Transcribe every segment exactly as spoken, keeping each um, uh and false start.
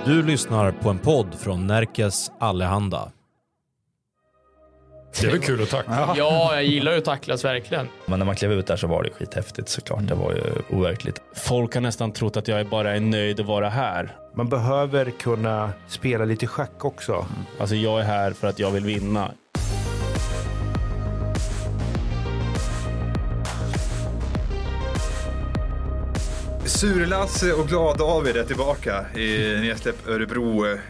Du lyssnar på en podd från Närkes Allehanda. Det är väl kul att tackla. Ja, jag gillar ju att tacklas verkligen. Men när man klev ut där så var det skithäftigt såklart. Det var ju overkligt. Folk har nästan trott att jag bara är nöjd att vara här. Man behöver kunna spela lite schack också. Mm. Alltså jag är här för att jag vill vinna. Surlasse och glad David är tillbaka i nedsläpp Örebro. Eh,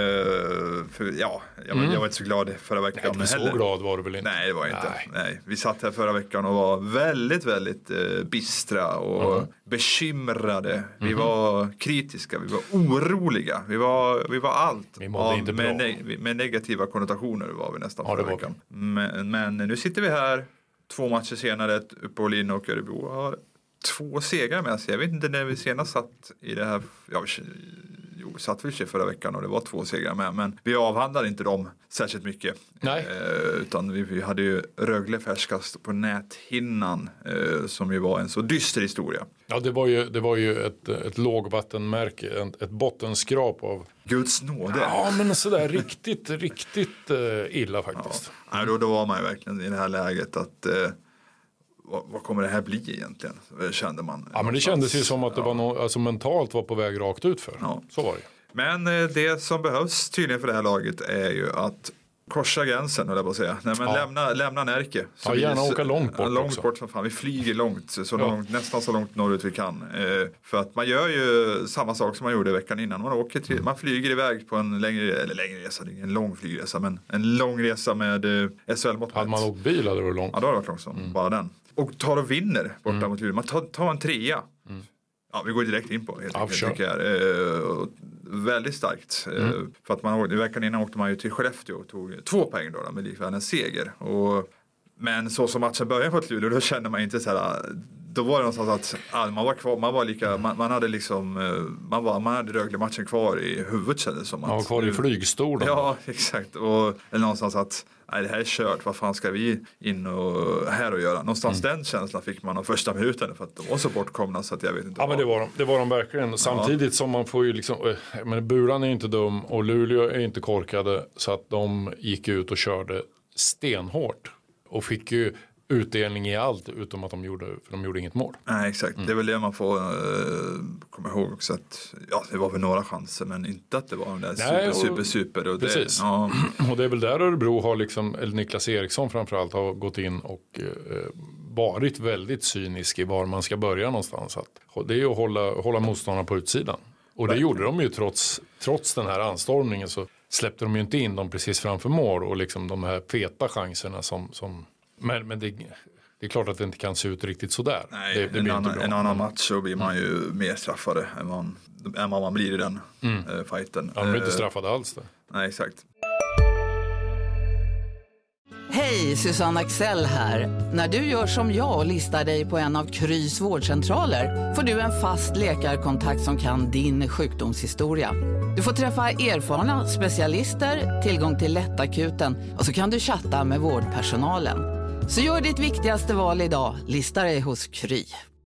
för, ja, jag, mm. jag var inte så glad förra veckan. Nej, så heller. glad var du väl inte? Nej, det var jag inte. Nej. Nej. Vi satt här förra veckan och var väldigt, väldigt eh, bistra och mm. bekymrade. Mm. Vi var kritiska, vi var oroliga. Vi var, vi var allt. Vi mådde inte med, bra. ne- med negativa konnotationer var vi nästan ja, förra veckan. Men, men nu sitter vi här, två matcher senare, ett Uppehåll och Örebro har två segrar med sig. Jag vet inte när vi senast satt i det här. Ja, jo, satt vi sig förra veckan och det var två segrar med. Men vi avhandlade inte dem särskilt mycket. Nej. Eh, utan vi, vi hade ju Rögle färskast på näthinnan. Eh, som ju var en så dyster historia. Ja, det var ju, det var ju ett, ett lågvattenmärke. Ett, ett bottenskrap av Guds nåde. Ja, men sådär riktigt, riktigt uh, illa faktiskt. Ja. Ja, då, då var man ju verkligen i det här läget att Uh, Vad, vad kommer det här bli egentligen? Kände man. Ja, men det kändes ju som att det ja. var no, alltså mentalt var på väg rakt ut för. Ja. Så var det. Men det som behövs tydligen för det här laget är ju att korsa gränsen, höll jag på att säga. Nej, men ja. lämna, lämna Närke. Så ja, gärna åka långt bort Långt också. bort som fan. Vi flyger långt, så långt, ja. nästan så långt norrut vi kan. Eh, för att man gör ju samma sak som man gjorde veckan innan. Man åker till, mm. man flyger iväg på en längre, eller längre resa, det är en lång flygresa, men en lång resa med eh, S H L-mått. Hade man åkt bil hade det varit långt. Ja, då hade det varit långt som, mm. bara den. Och tar och vinner borta mm. mot Luleå. Man tar, tar en trea. Mm. Ja, vi går direkt in på helt ja, enkelt. Eh, väldigt starkt. Mm. Eh, för att man, i veckan innan åkte man ju till Skellefteå och tog två poäng då, då med likväl en seger. Och, men så som matchen började på Luleå, då kände man inte så här. Då var det någonstans att ja, man var kvar, man var lika, man, man hade liksom, man var, man hade Rögle-matchen kvar i huvudet, kändes som att. Man var kvar i flygstolen. Ja, exakt. Och eller någonstans att nej, det här är kört, vad fan ska vi in och här och göra? Någonstans mm. den känslan fick man av första minuten, för att de var så bortkomna så att jag vet inte. Ja, men det var de, det var de verkligen. Samtidigt ja. som man får ju liksom, men Buran är inte dum och Luleå är inte korkade, så att de gick ut och körde stenhårt och fick ju utdelning i allt utom att de gjorde, för de gjorde inget mål. Nej, exakt. Mm. Det är väl det man får uh, komma ihåg också, att ja, det var väl några chanser, men inte att det var den där Nej, super, super, super. Och precis. Det, ja. Och det är väl där Örebro har liksom, eller Niklas Eriksson framförallt har gått in och uh, varit väldigt cynisk i var man ska börja någonstans. Att, det är ju att hålla, hålla motståndarna på utsidan. Och det gjorde de ju trots, trots den här anstormningen, så släppte de ju inte in dem precis framför mål och liksom de här feta chanserna som, som Men, men det, det är klart att det inte kan se ut riktigt sådär. Nej, det, det en, blir annan, inte bra. en annan match så blir man ju mm. mer straffade än man, än vad man blir i den mm. uh, fighten. Ja, de blir inte straffade alls det. Nej, exakt. Hej, Susanne Axel här. När du gör som jag och listar dig på en av Krys vårdcentraler får du en fast läkarkontakt som kan din sjukdomshistoria. Du får träffa erfarna specialister, tillgång till lättakuten och så kan du chatta med vårdpersonalen. Så gör ditt viktigaste val idag, lista dig hos Kry.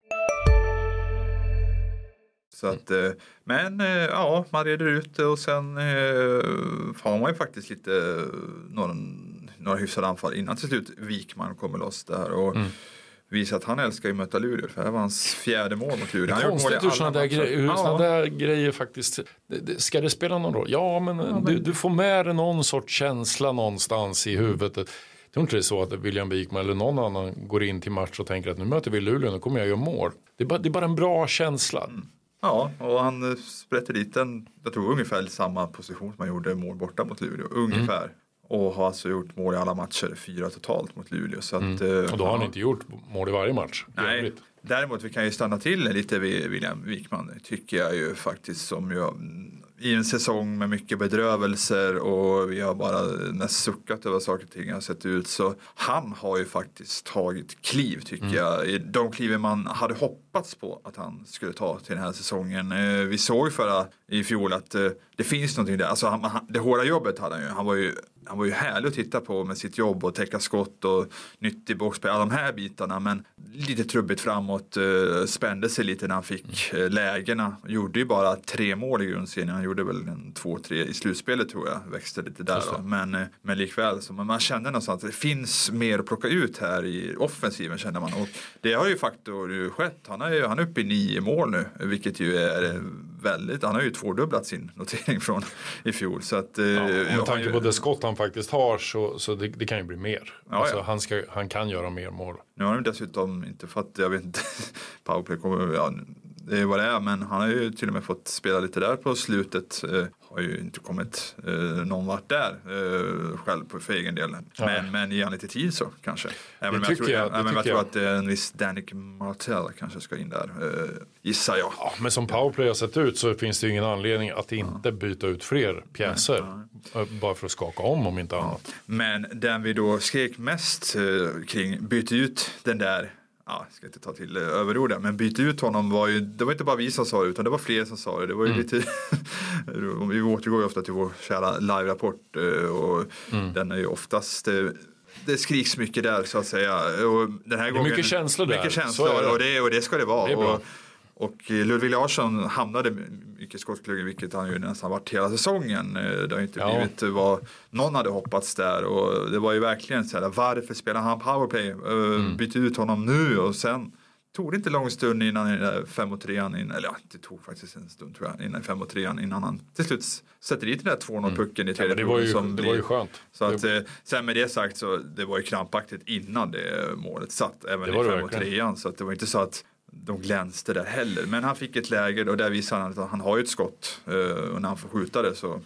Så att, men ja, man reder ut det och sen får man ju faktiskt lite några, några hyfsade anfall innan till slut Wikman kommer loss där och mm. visar att han älskar ju möta Luleå, för det var hans fjärde mål mot Luleå. Det är konstigt hur sådana där, gre- hur såna ja. där grejer faktiskt, det, det, ska det spela någon roll? Ja, men, ja, men... Du, du får med dig någon sorts känsla någonstans i huvudet. Jag tror inte det är så att William Wikman eller någon annan går in till match och tänker att nu möter vi Luleå, nu kommer jag göra mål. Det är bara, det är bara en bra känsla. Mm. Ja, och han sprätter dit en, jag tror ungefär samma position som han gjorde mål borta mot Luleå. Ungefär. Mm. Och har alltså gjort mål i alla matcher, fyra totalt mot Luleå. Så att, mm. Och då har han inte gjort mål i varje match. Nej, övrigt. Däremot vi kan ju stanna till lite vid William Wikman, tycker jag ju faktiskt, som jag, i en säsong med mycket bedrövelser och vi har bara mest suckat över saker och ting har sett ut, så han har ju faktiskt tagit kliv, tycker mm. jag. De kliven man hade hoppats på att han skulle ta till den här säsongen. Vi såg förra i fjol att det finns någonting där. Alltså han, det hårda jobbet hade han ju. Han var ju han var ju härlig att titta på med sitt jobb och täcka skott och nyttig boxplay, alla de här bitarna, men lite trubbigt framåt, uh, spände sig lite när han fick uh, lägena, gjorde ju bara tre mål i grundserien, han gjorde väl en två, tre i slutspelet tror jag, växte lite där då. Men, uh, men likväl, så man, man kände någonstans att det finns mer att plocka ut här i offensiven känner man, och det har ju faktiskt skett, han är ju han är uppe i nio mål nu, vilket ju är väldigt, han har ju tvådubblat sin notering från i fjol, så att uh, ja, med tanke på det skott han faktiskt har så, så det, det kan ju bli mer. Ja, alltså, ja. Han, ska, han kan göra mer mål. Nu har han dessutom inte fått, jag vet inte, powerplay kommer, ja, det är vad det är, men han har ju till och med fått spela lite där på slutet. Eh, har ju inte kommit eh, någon vart där eh, själv på för egen del. Ja. Men, men ge han lite tid så kanske. Även det jag tycker tror, jag. Det även tycker jag jag. tror att en viss Danick Martell kanske ska in där, eh, gissar jag. Ja, men som powerplay har sett ut så finns det ju ingen anledning att inte byta ut fler pjäser. Nej, nej. Bara för att skaka om om inte annat. Ja. Men den vi då skrek mest eh, kring, byta ut den där, ja, jag ska inte ta till överorden, men byta ut honom var ju, det var inte bara vi som sa det, utan det var fler som sa det. Det var ju mm. lite, vi återgår ju ofta till vår kära live-rapport och mm. den är ju oftast, det skriks mycket där så att säga. Och den här det är gången, mycket känslor där. Mycket känslor, och det, och det ska det vara. Det är bra. Och, Och Ludvig Larsson hamnade mycket skottglugg, vilket han ju nästan varit hela säsongen. Det har inte ja. blivit vad någon hade hoppats där. Och det var ju verkligen så här, varför spelar han powerplay? Mm. Byt ut honom nu. Och sen tog det inte lång stund innan fem och trean, in, eller ja, det tog faktiskt en stund tror jag, innan fem och trean, innan han till slut sätter dit den där två noll-pucken mm. i tredje. Ja, det var ju, som det blir, var ju skönt. Så att, det... sen med det sagt så det var ju krampaktigt innan det målet satt, även i fem och trean. Så att det var inte så att de glänste där heller. Men han fick ett läge och där visar han att han har ju ett skott. Och när han får skjuta det så,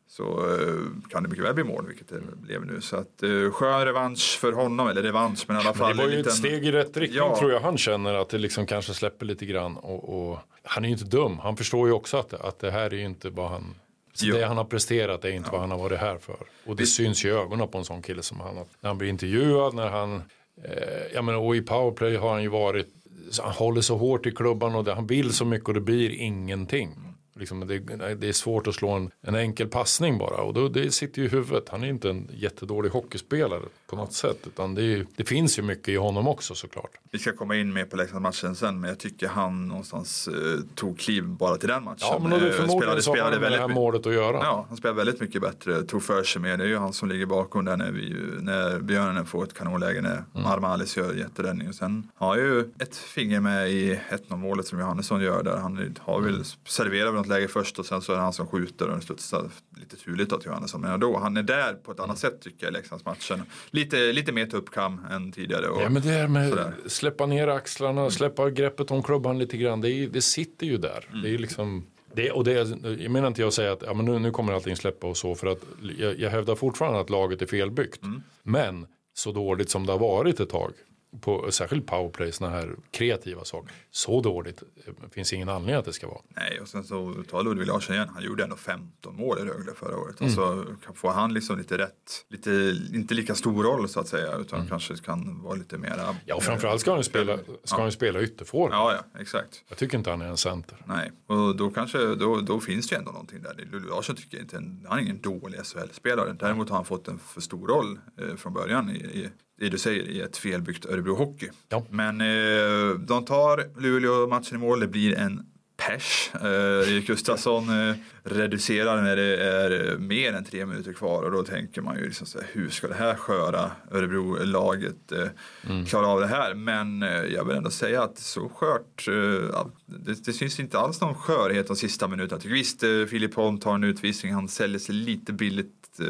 så kan det mycket väl bli mål, vilket det blev nu. Så att skön revansch för honom, eller revansch, men i alla fall. Men det var ju liten... ett steg i rätt riktning ja. tror jag han känner, att det liksom kanske släpper lite grann. Och, och han är ju inte dum. Han förstår ju också att, att det här är ju inte vad han... Så det han har presterat är inte ja. vad han har varit här för. Och det vi... syns i ögonen på en sån kille som han. När han blir intervjuad, när han... Eh, jag menar, och i powerplay har han ju varit... Han håller så hårt i klubban och det, han vill så mycket och det blir ingenting. Liksom, det, det är svårt att slå en, en enkel passning bara. Och då, det sitter ju i huvudet. Han är inte en jättedålig hockeyspelare på något sätt. Utan det, är, det finns ju mycket i honom också såklart. Vi ska komma in med på Leksandsmatchen sen. Men jag tycker han någonstans eh, tog kliv bara till den matchen. Ja, men det förmodligen spelade, så spelade väldigt det här målet att göra. Ja, han spelade väldigt mycket bättre. Tog för sig med. Det är ju han som ligger bakom där när, vi, när Björnen får ett kanonläge. När mm. Armalis gör jätteräddning. Och sen har ju ett finger med i ett noll målet som Johannesson gör där. Han har väl serverat något läge först och sen så är det han som skjuter och studsar lite turligt till Johannesson. Men då, han är där på ett annat sätt tycker jag i Leksandsmatchen. Lite, lite mer tuppkam än tidigare. Och ja, men det här med sådär. Släppa ner axlarna, mm. släppa greppet om klubban lite grann. Det, är, det sitter ju där. Mm. Det är liksom... Det, och det, jag menar inte jag säga att ja, men nu, nu kommer allting släppa och så, för att jag, jag hävdar fortfarande att laget är felbyggt. Mm. Men så dåligt som det har varit ett tag, på särskilt powerplay, såna här kreativa saker, så dåligt det finns ingen anledning att det ska vara. Nej, och sen så tar Ludvig Larsson igen, han gjorde ändå femton mål i Rögle förra året. Mm. Alltså får han liksom lite rätt, lite, inte lika stor roll så att säga, utan mm. kanske kan vara lite mer. Ja, och framförallt ska han ju spela, ska ja. han spela ytterforward. Ja, ja, exakt. Jag tycker inte han är en center. Nej, och då kanske, då, då finns det ju ändå någonting där. Ludvig Larsson tycker inte, han är ingen dålig S H L-spelare. Däremot har han fått en för stor roll eh, från början i, i det du säger, i ett felbyggt Örebro Hockey. Ja. Men eh, de tar Luleå-matchen i mål. Det blir en pers. Eh, Erik Gustafsson eh, reducerar när det är mer än tre minuter kvar. Och då tänker man ju liksom så här, hur ska det här sköra Örebro-laget eh, mm. klara av det här? Men eh, jag vill ändå säga att så skört, eh, det, det syns inte alls någon skörhet de sista minuterna. Visst, eh, Filip Holm tar en utvisning. Han säljer sig lite billigt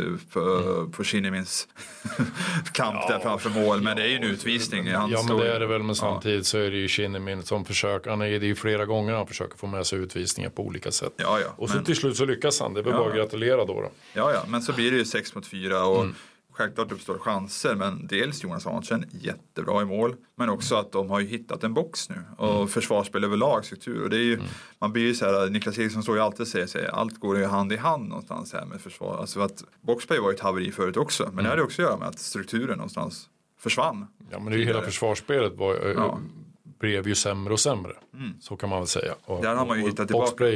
På, mm. på Kinnemins kamp ja, där framför mål, men ja, det är ju en utvisning. Ja, men står... det är det väl, men samtidigt ja. så är det ju Kinnemin som försöker, han är det ju flera gånger han försöker få med sig utvisningar på olika sätt. Ja, ja, och så men... till slut så lyckas han, det är väl ja. bara att gratulera då, då. Ja, ja, men så blir det ju sex mot fyra och mm. självklart uppstår chanser, men dels Jonas Hansson jättebra i mål, men också att de har ju hittat en box nu och mm. försvarsspel överlag struktur, och det är ju, mm. man blir ju så här, Niklas Eriksson står ju alltid och säger sig, allt går ju hand i hand någonstans här med försvar, alltså att boxplay var ju ett haveri förut också, men mm. det hade också att göra med att strukturen någonstans försvann. Ja, men det är ju hela försvarsspelet var ja. blev ju sämre och sämre, mm. så kan man väl säga. Och, där har man ju och, hittat och boxplay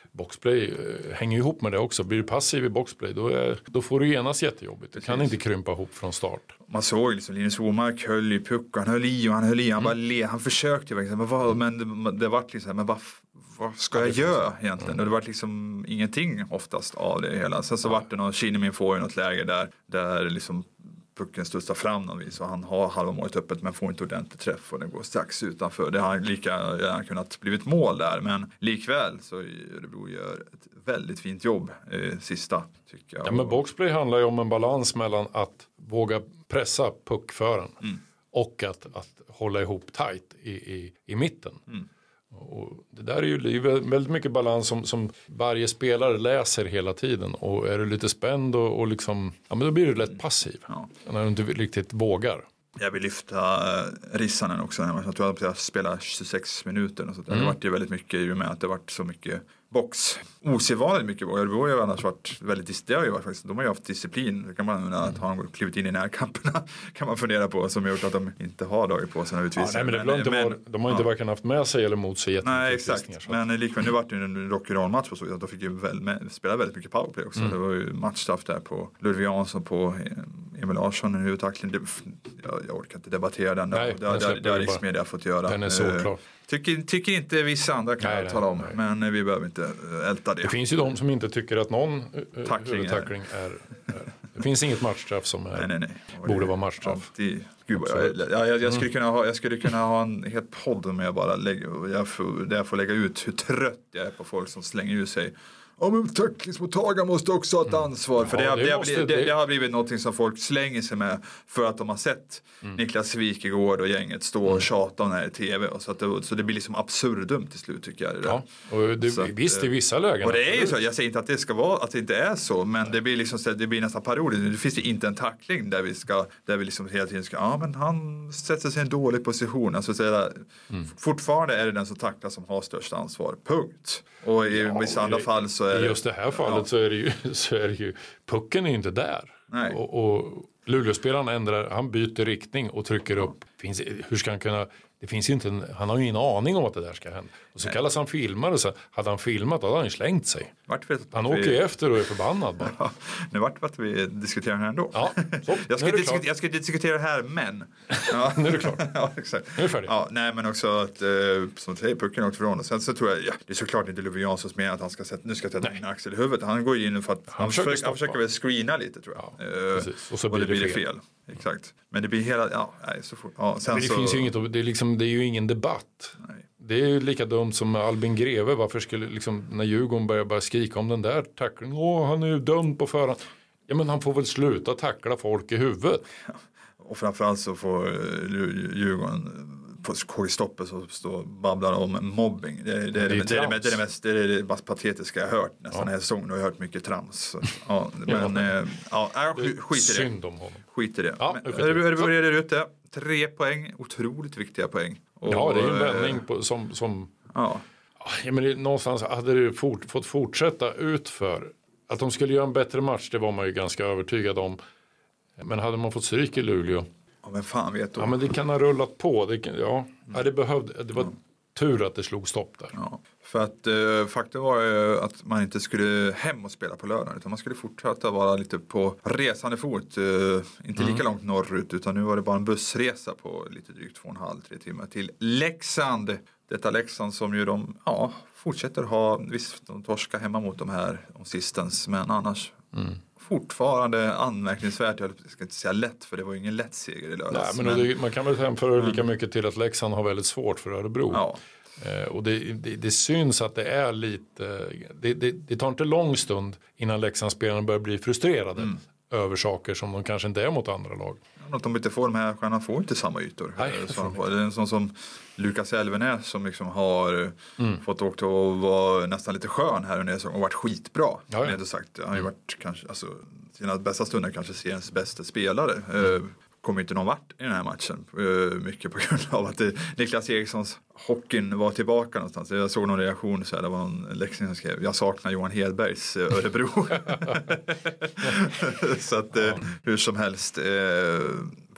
boxplay eh, hänger ihop med det också. Blir du passiv i boxplay då, är, då får du genast jättejobbigt. Du kan inte krympa ihop från start. Man såg liksom Linus Omark höll i puck, han höll i och han höll i, han mm. bara le, han försökte ju, men, vad, men det, det var liksom, men vad, vad ska jag göra egentligen? Mm. Och det var liksom ingenting oftast av det hela. Sen så ja. var det någon Kinnamin får i något läge där, där liksom pucken studsar fram någon vis och han har halva målet öppet men får inte ordentligt träff och den går strax utanför. Det har lika gärna kunnat blivit mål där, men likväl så Örebro gör ett väldigt fint jobb eh, sista tycker jag. Ja, men boxplay handlar ju om en balans mellan att våga pressa puckföraren mm. och att, att hålla ihop tight i, i, i mitten. Mm. Och det där är ju det är väldigt mycket balans som, som varje spelare läser hela tiden, och är du lite spänd och, och liksom, ja, men då blir du lätt passiv ja. när du inte riktigt vågar. Jag vill lyfta uh, Rissanen också. Jag tror att jag spelar tjugosex minuter och så där. Mm. Det var ju väldigt mycket i och med att det varit så mycket box. Osedvanligt mycket box. Det har ju annars varit väldigt, det har ju varit faktiskt, de har ju haft disciplin. Det kan man mm. att ha klivit in i närkamperna kan man fundera på, som gjort att de inte har dragit på sina utvisningar. Ja, nej, men det men, inte men, var, de har inte ja. varken haft med sig eller mot sig jättemycket. Nej, exakt. Så. Men likväl, nu var det ju en rock'n'roll-match på så att de fick ju väl, med, spela väldigt mycket powerplay också. Mm. Det var ju matchstraff där på Ludvig Jansson, på Emil Larsson, en huvudtackling. Jag, jag orkar inte debattera den. Nej, det, det, det har Riksmedia fått göra. Den är såklart. Tycker, tycker inte vissa andra kan nej, tala om, nej. men vi behöver inte älta det. Det finns ju de som inte tycker att någon tackling huvudtackling är. är, är. Det finns inget matchstraff som är, nej, nej, nej. borde vara matchstraff. Alltid, gud, jag, jag, jag, jag, skulle kunna ha, jag skulle kunna ha en helt podd med jag bara lägger, jag får, där jag får lägga ut hur trött jag är på folk som slänger ut sig. Ja, men tacklingsmottagaren måste också ha ett ansvar. För mm. ja, det, det, det, måste, det, det har blivit något som folk slänger sig med för att de har sett mm. Niklas Wikegård och gänget stå och tjata om det här i tv. Och så, att det, så det blir liksom absurdum till slut tycker jag. Det ja, och det, så visst att, i vissa lägen. Och det är ju så, jag säger inte att det ska vara, att det inte är så. Men Nej. det blir liksom, det blir nästan parodiskt. Det finns ju inte en tackling där vi ska, där vi liksom hela tiden ska, ja men han sätter sig i en dålig position. Alltså så där, mm. fortfarande är det den som tacklar som har störst ansvar. Punkt. Och i ja, vissa andra fall så är i just det här fallet ja. så är det ju, så är det ju pucken är inte där. Nej. Och, och Luleå-spelaren ändrar, han byter riktning och trycker upp. Finns, hur ska han kunna, det finns inte en, han har ju ingen aning om att det där ska hända. Och så Nej. kallas han filmare, så hade han filmat då hade han slängt sig. Han åker ju vi... efter och är förbannad bara. Ja, nu vart att vi diskuterar här ändå. Ja, så, jag, ska diskutera, jag ska inte diskutera här, men... Ja. Nu är det klart. Ja, exakt. Nu är det färdigt. Ja, nej, men också att, eh, som säger, pucken åkt från. Och sen så tror jag, ja, det är såklart inte Ludvig Janssons med att han ska sätta, nu ska sätta en axel i huvudet. Han går in för att han, han, försöker, han försöker väl screena lite, tror jag. Ja, precis. Och så blir, och det, det blir fel. fel. Exakt. Men det blir hela, ja, nej, så fort. Ja, sen men det så, finns ju inget, det är, liksom, det är ju ingen debatt. Nej. Det är ju lika dumt som Albin Greve. Varför skulle liksom, när Djurgården börjar bara skrika om den där tacklingen. Åh, han är ju dömd på förhand. Ja, men han får väl sluta tackla folk i huvudet. Ja. Och framförallt så får Djurgården på K G Stoppe så står babblar om mobbing. Det, det, det, det, det, det, är det, det, mest, det är det mest patetiska jag har hört nästan ja. den här säsongen. Och jag har hört mycket trams. Ja, men ja, ja, ja skit i det. Synd om honom. Skit i det. Ja, men, det börjar ute. Tre poäng, otroligt viktiga poäng. Och, ja, det är en vändning på, som... som ja. Ja, men det, någonstans hade det fort, fått fortsätta utför. Att de skulle göra en bättre match, det var man ju ganska övertygad om. Men hade man fått stryk i Luleå... Ja, men fan vet du. Ja, men det kan ha rullat på. Det, kan, ja, mm. ja, det behövde... Det var mm. tur att det slog stopp där. Ja, för att eh, faktum var ju att man inte skulle hem och spela på lördagen. Utan man skulle fortsätta vara lite på resande fot. Eh, inte mm. lika långt norrut, utan nu var det bara en bussresa på lite drygt två och en halv, tre timmar till Leksand. Detta Leksand som ju de ja, fortsätter ha, visst de torskar hemma mot de här om sistens, men annars mm. fortfarande anmärkningsvärt. Jag ska inte säga lätt, för det var ju ingen lätt seger i lördags. Nej, men, men det, man kan väl jämföra mm. lika mycket till att Leksand har väldigt svårt för Örebro. Ja. Eh, och det, det, det syns att det är lite, det, det, det tar inte lång stund innan Leksandsspelarna börjar bli frustrerade mm. över saker som de kanske inte är mot andra lag. Att de inte får de här stjärnorna får inte samma ytor. Nej, så, det är en sån som Lukas Elvenäs som liksom har mm. fått åka och vara nästan lite skön här under och varit skitbra. Ja, ja. Sagt. Han har ju varit kanske, alltså, sina bästa stunder kanske seriens bästa spelare. Mm. Uh, kommer inte någon vart i den här matchen. Uh, mycket på grund av att det, Niklas Erikssons hockeyn var tillbaka någonstans. Jag såg någon reaktion så här, det var en läxning som skrev, jag saknar Johan Hedbergs uh, Örebro. Så att uh, hur som helst uh,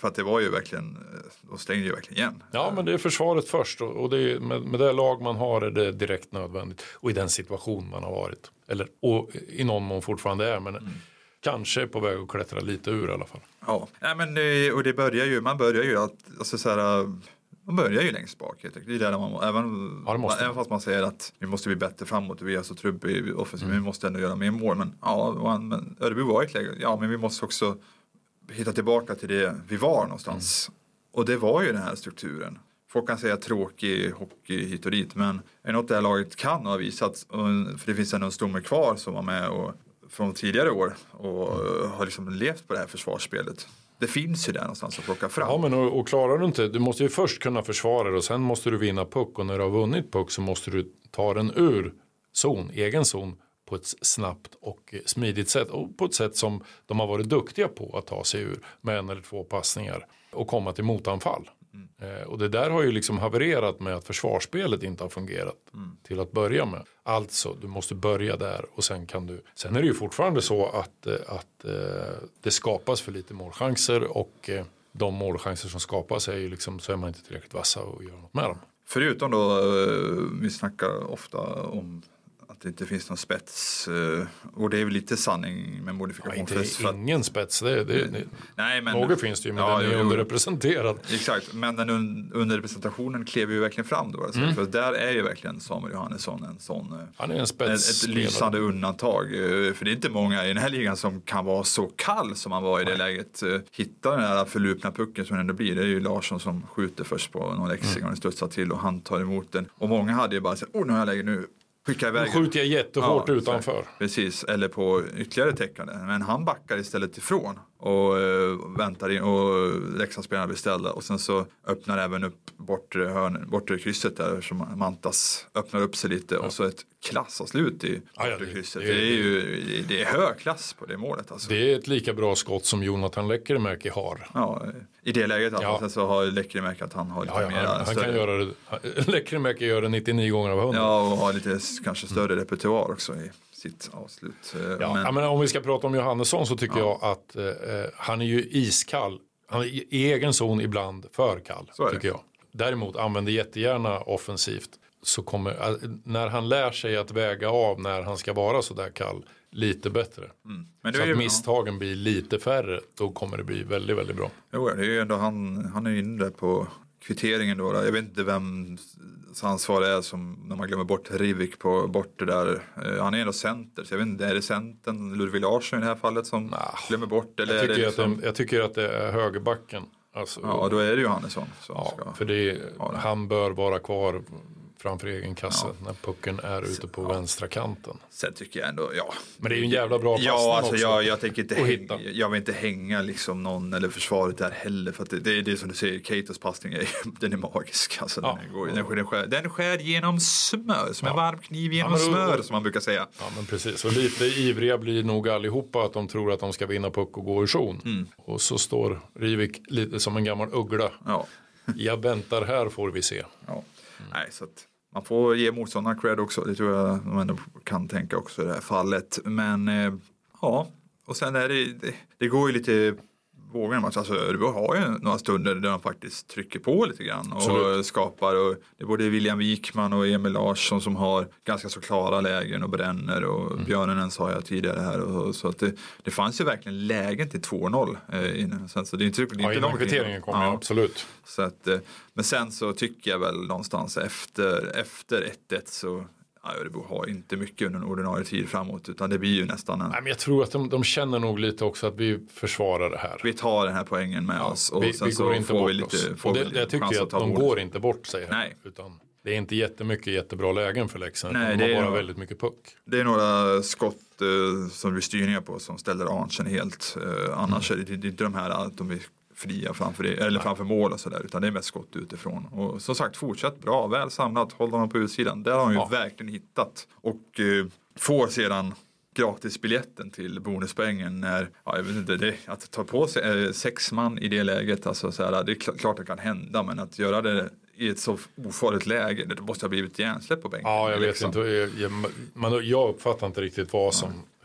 För att det var ju verkligen, de stängde ju verkligen igen. Ja, men det är försvaret först och, och det är, med, med det lag man har är det direkt nödvändigt. Och i den situation man har varit. Eller och i någon mån fortfarande är, men mm. kanske är på väg att klättra lite ur i alla fall. Ja, ja men och det börjar ju, man börjar ju att, alltså så här, man börjar ju längst bak. Det är där man, även, ja, man, även fast man säger att vi måste bli bättre framåt och vi är så trubbiga offensivt, mm. vi måste ändå göra mer mål. Men ja, men Örebro var ett läge, ja men vi måste också hitta tillbaka till det vi var någonstans. Mm. Och det var ju den här strukturen. Folk kan säga tråkig hockey hit och dit, men är något det här laget kan ha visat, för det finns ändå en stomme kvar som var med och, från tidigare år och mm. har liksom levt på det här försvarsspelet. Det finns ju där någonstans att plocka fram. Ja, men och, och klarar du inte, du måste ju först kunna försvara det och sen måste du vinna puck, och när du har vunnit puck så måste du ta den ur zon, egen zon, på ett snabbt och smidigt sätt och på ett sätt som de har varit duktiga på att ta sig ur med en eller två passningar och komma till motanfall. Mm. Eh, och det där har ju liksom havererat med att försvarsspelet inte har fungerat mm. till att börja med. Alltså, du måste börja där och sen kan du... Sen är det ju fortfarande så att, att eh, det skapas för lite målchanser och eh, de målchanser som skapas är ju liksom, så är man inte tillräckligt vassa och gör något med dem. Förutom då, vi snackar ofta om att det inte finns någon spets, och det är väl lite sanning med modifikation. Ja, inte för ingen att, spets, det, det, det, nej, men, något finns det ju, men ja, den är jo, underrepresenterad. Exakt, men den un, underrepresentationen klever ju verkligen fram då. Alltså, mm. För där är ju verkligen Samuel Johannesson en sån, han är en spets, ett lysande undantag. För det är inte många i den här ligan som kan vara så kall som han var i det nej. läget. Hitta den här förlupna pucken som ändå blir, det är ju Larsson som skjuter först på någon exing mm. och den studsar till och han tar emot den. Och många hade ju bara sagt, åh nu har jag läget nu. Skicka iväg. Då skjuter jag jättehårt ja, utanför. Precis, eller på ytterligare täckande. Men han backar istället ifrån och uh, väntar in och Leksandsspelarna blir ställda. Och sen så öppnar även upp bortre, hörn, bortre krysset där som Mantas öppnar upp sig lite. Ja. Och så ett klassavslut i ja, bortre ja, krysset. Det, det, det, är ju det är hög klass på det målet. Alltså. Det är ett lika bra skott som Jonathan Lekkerimäki har. Ja, i det läget ja. Sen så har Lekkerimäki att han har lite ja, ja, mer han, han kan göra det. Lekkerimäki gör det nittionio gånger av hundra. Ja, och har lite kanske större mm. repertoar också i sitt avslut. Ja, men, men om vi ska prata om Johannesson så tycker ja. jag att eh, han är ju iskall. Han är i egen zon ibland för kall, tycker jag. Däremot använder jättegärna offensivt. Så kommer, när han lär sig att väga av när han ska vara så där kall lite bättre. Mm. Men så att misstagen blir lite färre, då kommer det bli väldigt, väldigt bra. Jo, det är ju ändå han, han är ju inne på kvitteringen då. Jag vet inte vem ansvar är som när man glömmer bort Rivik på bortre där. Han är ändå center, så jag vet inte, är det centern Ludvig Larsson i det här fallet som nah, glömmer bort? Eller jag, tycker är det liksom... att det, jag tycker att det är högerbacken. Alltså, ja, då är det Johannesson. Som ja, ska för det, han bör vara kvar framför egen kasse ja. när pucken är ute på ja. vänstra kanten. Sen tycker jag ändå, ja. Men det är ju en jävla bra passning ja, alltså också. Jag, jag tänker inte hänga, jag vill inte hänga liksom någon eller försvaret där heller. För att det, det är det som du säger, Keitos passning, är, den är magisk. Alltså, ja. den, går, den, den, skär, den skär genom smör, som ja. en varm kniv genom ja, smör och, som man brukar säga. Ja, men precis. Och lite ivriga blir nog allihopa att de tror att de ska vinna puck och gå ur zon. Mm. Och så står Rivik lite som en gammal uggla. Ja. Jag väntar här får vi se. Ja. Mm. Nej, så att man får ge motståndarna cred också. Det tror jag de ändå kan tänka också i det här fallet. Men eh, ja, och sen är det, det, det går ju lite vågen match. Alltså Örebro har ju några stunder där de faktiskt trycker på lite grann och Absolut. skapar. Och det är både William Wikman och Emil Larsson som har ganska så klara lägen och bränner. Och mm. Björnen sa jag tidigare här. Och, så att det, det fanns ju verkligen lägen till två noll. Eh, innan. Sen, så det är inte, det är ja, inte långt kvitteringen kommer, ja. absolut. Så att, eh, men sen så tycker jag väl någonstans efter, efter ett ett så... Ja, Örebro har inte mycket under en ordinarie tid framåt, utan det blir ju nästan en... Nej, men jag tror att de, de känner nog lite också att vi försvarar det här. Vi tar den här poängen med ja, oss och vi, sen vi så går inte får bort vi lite... Får och det, vi jag tycker att de går inte bort sig här. Nej. Utan det är inte jättemycket jättebra lägen för Leksand. Nej, de har det är bara några, väldigt mycket puck. Det är några skott uh, som vi styrningar på som ställer Arntzen helt. Uh, annars mm. är det, det är inte de här att de är fria framför, det, eller framför mål och sådär, utan det är mest skott utifrån. Och som sagt, fortsatt bra, väl samlat, håller dem på utsidan. Där har de ju ja. verkligen hittat. Och uh, får sedan gratisbiljetten till bonuspoängen när, ja, jag vet inte, det, att ta på sig äh, sex man i det läget, alltså så här, det är klart, klart det kan hända, men att göra det i ett så ofarligt läge, det måste ha blivit hjärnsläpp på bänken. Ja, jag vet liksom. inte. Jag, jag, man, jag uppfattar inte riktigt vad som,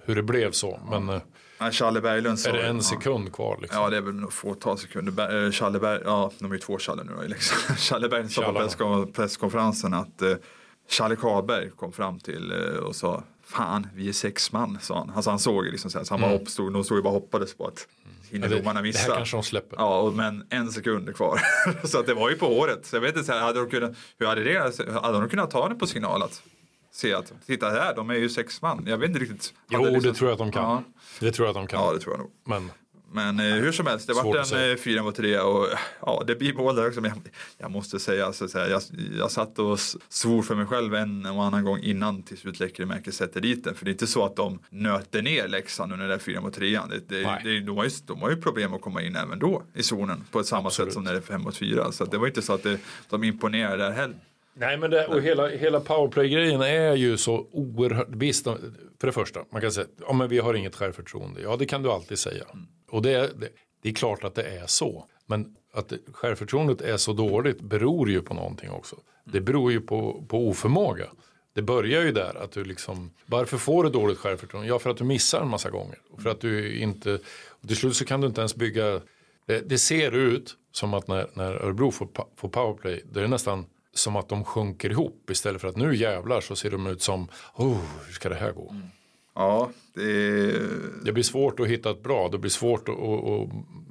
hur det blev så. Ja. Men Nej, Challe Berglund sa, är det en ja. sekund kvar? Liksom? Ja, det är väl nog fåtal sekunder. Challe Berg, ja, de är ju två Challe nu då. Liksom. Challe Berglund sa på presskom- presskonferensen att uh, Challe Karlberg kom fram till uh, och sa fan, vi är sex man, sa han. Alltså han såg ju liksom så här, så han mm. bara hoppstod, de stod ju bara hoppades på att hinner ja, domarna missa. Det här kanske de släpper. Ja, och, men en sekund kvar. Så att det var ju på året. Så jag vet inte, så här, hade de kunnat, hur hade det, hade de kunnat ta det på signal att se att, titta här, de är ju sex man. Jag vet inte riktigt. Jo, det, liksom, det tror jag att de kan. Ja. Det tror jag att de kan. Ja, det tror jag nog. Men... Men eh, hur som helst, det var en eh, fyra mot tre och ja, det blir mål där också. Men jag, jag måste säga, alltså, så här, jag, jag satt och svor för mig själv en och annan gång innan till slut Lekkerimäki sätter dit den. För det är inte så att de nöter ner Leksand under den där fyra mot trean. Det, det, det, de, har ju, de har ju problem att komma in även då i zonen på ett samma Absolut. Sätt som när det är fem mot fyra. Så det var inte så att det, de imponerade där heller. Nej, men det, och hela, hela powerplay-grejen är ju så oerhört... Visst, för det första, man kan säga ja, men vi har inget självförtroende. Ja, det kan du alltid säga. Mm. Och det är, det, det är klart att det är så. Men att det, självförtroendet är så dåligt beror ju på någonting också. Det beror ju på, på oförmåga. Det börjar ju där att du liksom... Varför får du dåligt självförtroende? Ja, för att du missar en massa gånger. Och för att du inte... Och till slut så kan du inte ens bygga... Det, det ser ut som att när, när Örebro får, får powerplay, det är nästan... som att de sjunker ihop istället för att nu jävlar så ser de ut som oh, hur ska det här gå? Mm. Ja, det... det blir svårt att hitta ett bra, det blir svårt att och,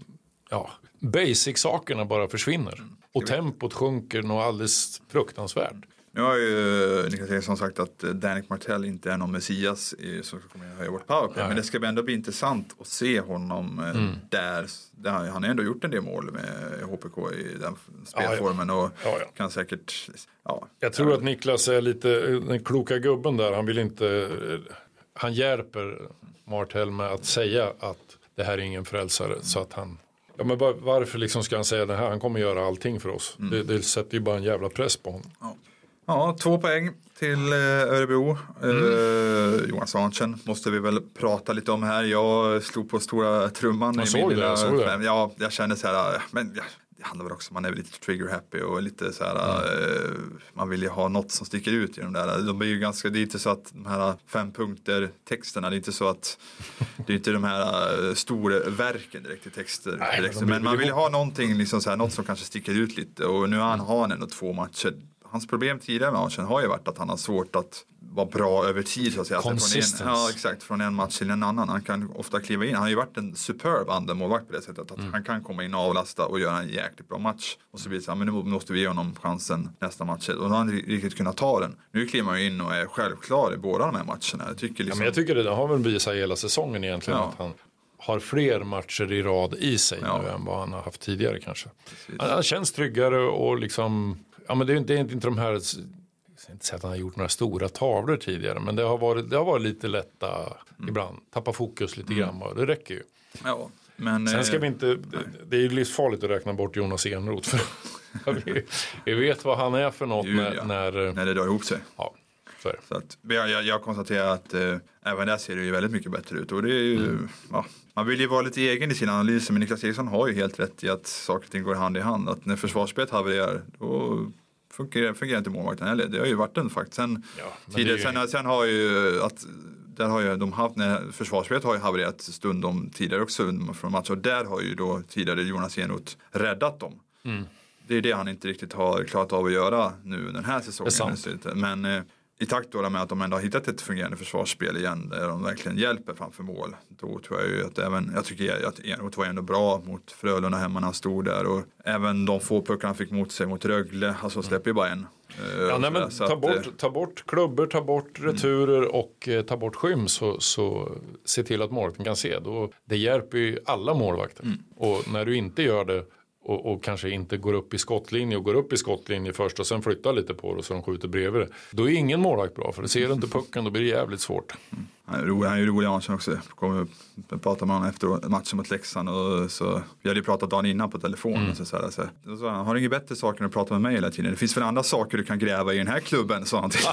ja, basic-sakerna bara försvinner. Mm. Och tempot sjunker nog alldeles fruktansvärt. Nu har ju Niklas Eriksson sagt att Danik Martell inte är någon messias som kommer att höja vårt powerplay. Ja. Men det ska ändå bli intressant att se honom mm. där. där. Han har ändå gjort en del mål med H P K i den spelformen. Och ja, ja. kan säkert... Ja, jag tror att Niklas är lite den kloka gubben där. Han vill inte... Han hjälper Martell med att säga att det här är ingen frälsare. Mm. Så att han... Ja, men var, varför liksom ska han säga det här? Han kommer göra allting för oss. Mm. Det, det sätter ju bara en jävla press på honom. Ja. Ja, två poäng till eh, Örebro. Mm. Eh, Jonas Arntzen måste vi väl prata lite om här. Jag slog på stora trumman. Jag såg det, jag såg det. Ja, jag kände så här, men ja, det handlar väl också, man är lite trigger happy och lite så här, mm. eh, man vill ju ha något som sticker ut i de där. De är ju ganska, det är inte så att de här fem punkter texterna, det är inte så att det är inte de här stora verken direkt i texter. Nej, direkt. Men man vill ju ha någonting, liksom så här, något som kanske sticker ut lite och nu har han, har han ändå två matcher. Hans problem tidigare med matchen har ju varit att han har svårt att vara bra över tid. Så att säga. Consistence. Från en, ja, exakt. Från en match till en annan. Han kan ofta kliva in. Han har ju varit en superb andemålvakt på det sättet. Att mm. han kan komma in och avlasta och göra en jäkligt bra match. Och så blir det så här, men nu måste vi ge honom chansen nästa match. Och då har han riktigt kunnat ta den. Nu kliver man ju in och är självklar i båda de här matcherna. Jag tycker, liksom... ja, men jag tycker det har väl visat hela säsongen egentligen. Ja. Att han har fler matcher i rad i sig ja. nu än vad han har haft tidigare kanske. Han, han känns tryggare och liksom... Ja, men det är inte, det är inte de här, jag ska inte säga att han har gjort några stora tavlor tidigare, men det har varit, det har varit lite lätta mm. ibland, tappa fokus lite mm. grann, och det räcker ju. Ja, men, sen ska vi inte, det, det är ju livsfarligt att räkna bort Jonas Enroth, för vi, vi vet vad han är för något. Gud, när, ja. när, när det drar ihop sig. Ja, så är det. Så att, jag, jag konstaterar att äh, även där ser det ju väldigt mycket bättre ut, och det är ju, mm. ja, man vill ju vara lite egen i sina analyser, men Niklas Eriksson har ju helt rätt i att saker och ting går hand i hand. Att när försvarsspelet havererar, då fungerar, fungerar inte målvakten heller. Det har ju varit en fakt. Sen, ja, tidigare, ju... sen, sen har ju att där har ju de haft, när försvarsspelet har ju havererat stundom tidigare också från matcher, och där har ju då tidigare Jonas Enroth räddat dem. Mm. Det är det han inte riktigt har klarat av att göra nu den här säsongen. Men eh, i takt då med att de ändå har hittat ett fungerande försvarsspel igen där de verkligen hjälper framför mål, då tror jag ju att även, jag tycker att Enroth var ändå bra mot Frölunda hemma när han stod där, och även de få puckarna fick mot sig mot Rögle, alltså släpper ju bara en. Ja, nej, men ta, att, bort, ta bort klubbor, ta bort returer mm. och eh, ta bort skym, så, så se till att målvakten kan se. Då, det hjälper ju alla målvakter. Mm. Och när du inte gör det och, och kanske inte går upp i skottlinje och går upp i skottlinje först och sen flyttar lite på det och så de skjuter bredvid det, då är ingen målvakt bra, för det ser du inte pucken, då blir det jävligt svårt. Mm. Han är rolig, han är ju rolig Jansson också. Kommer prata med honom efter matchen mot Leksand, och så vi hade ju pratat dagen innan på telefon mm. och så så, så, så, så har du inget bättre saker än att prata med mig hela tiden? Det finns väl andra saker du kan gräva i den här klubben, sa han till.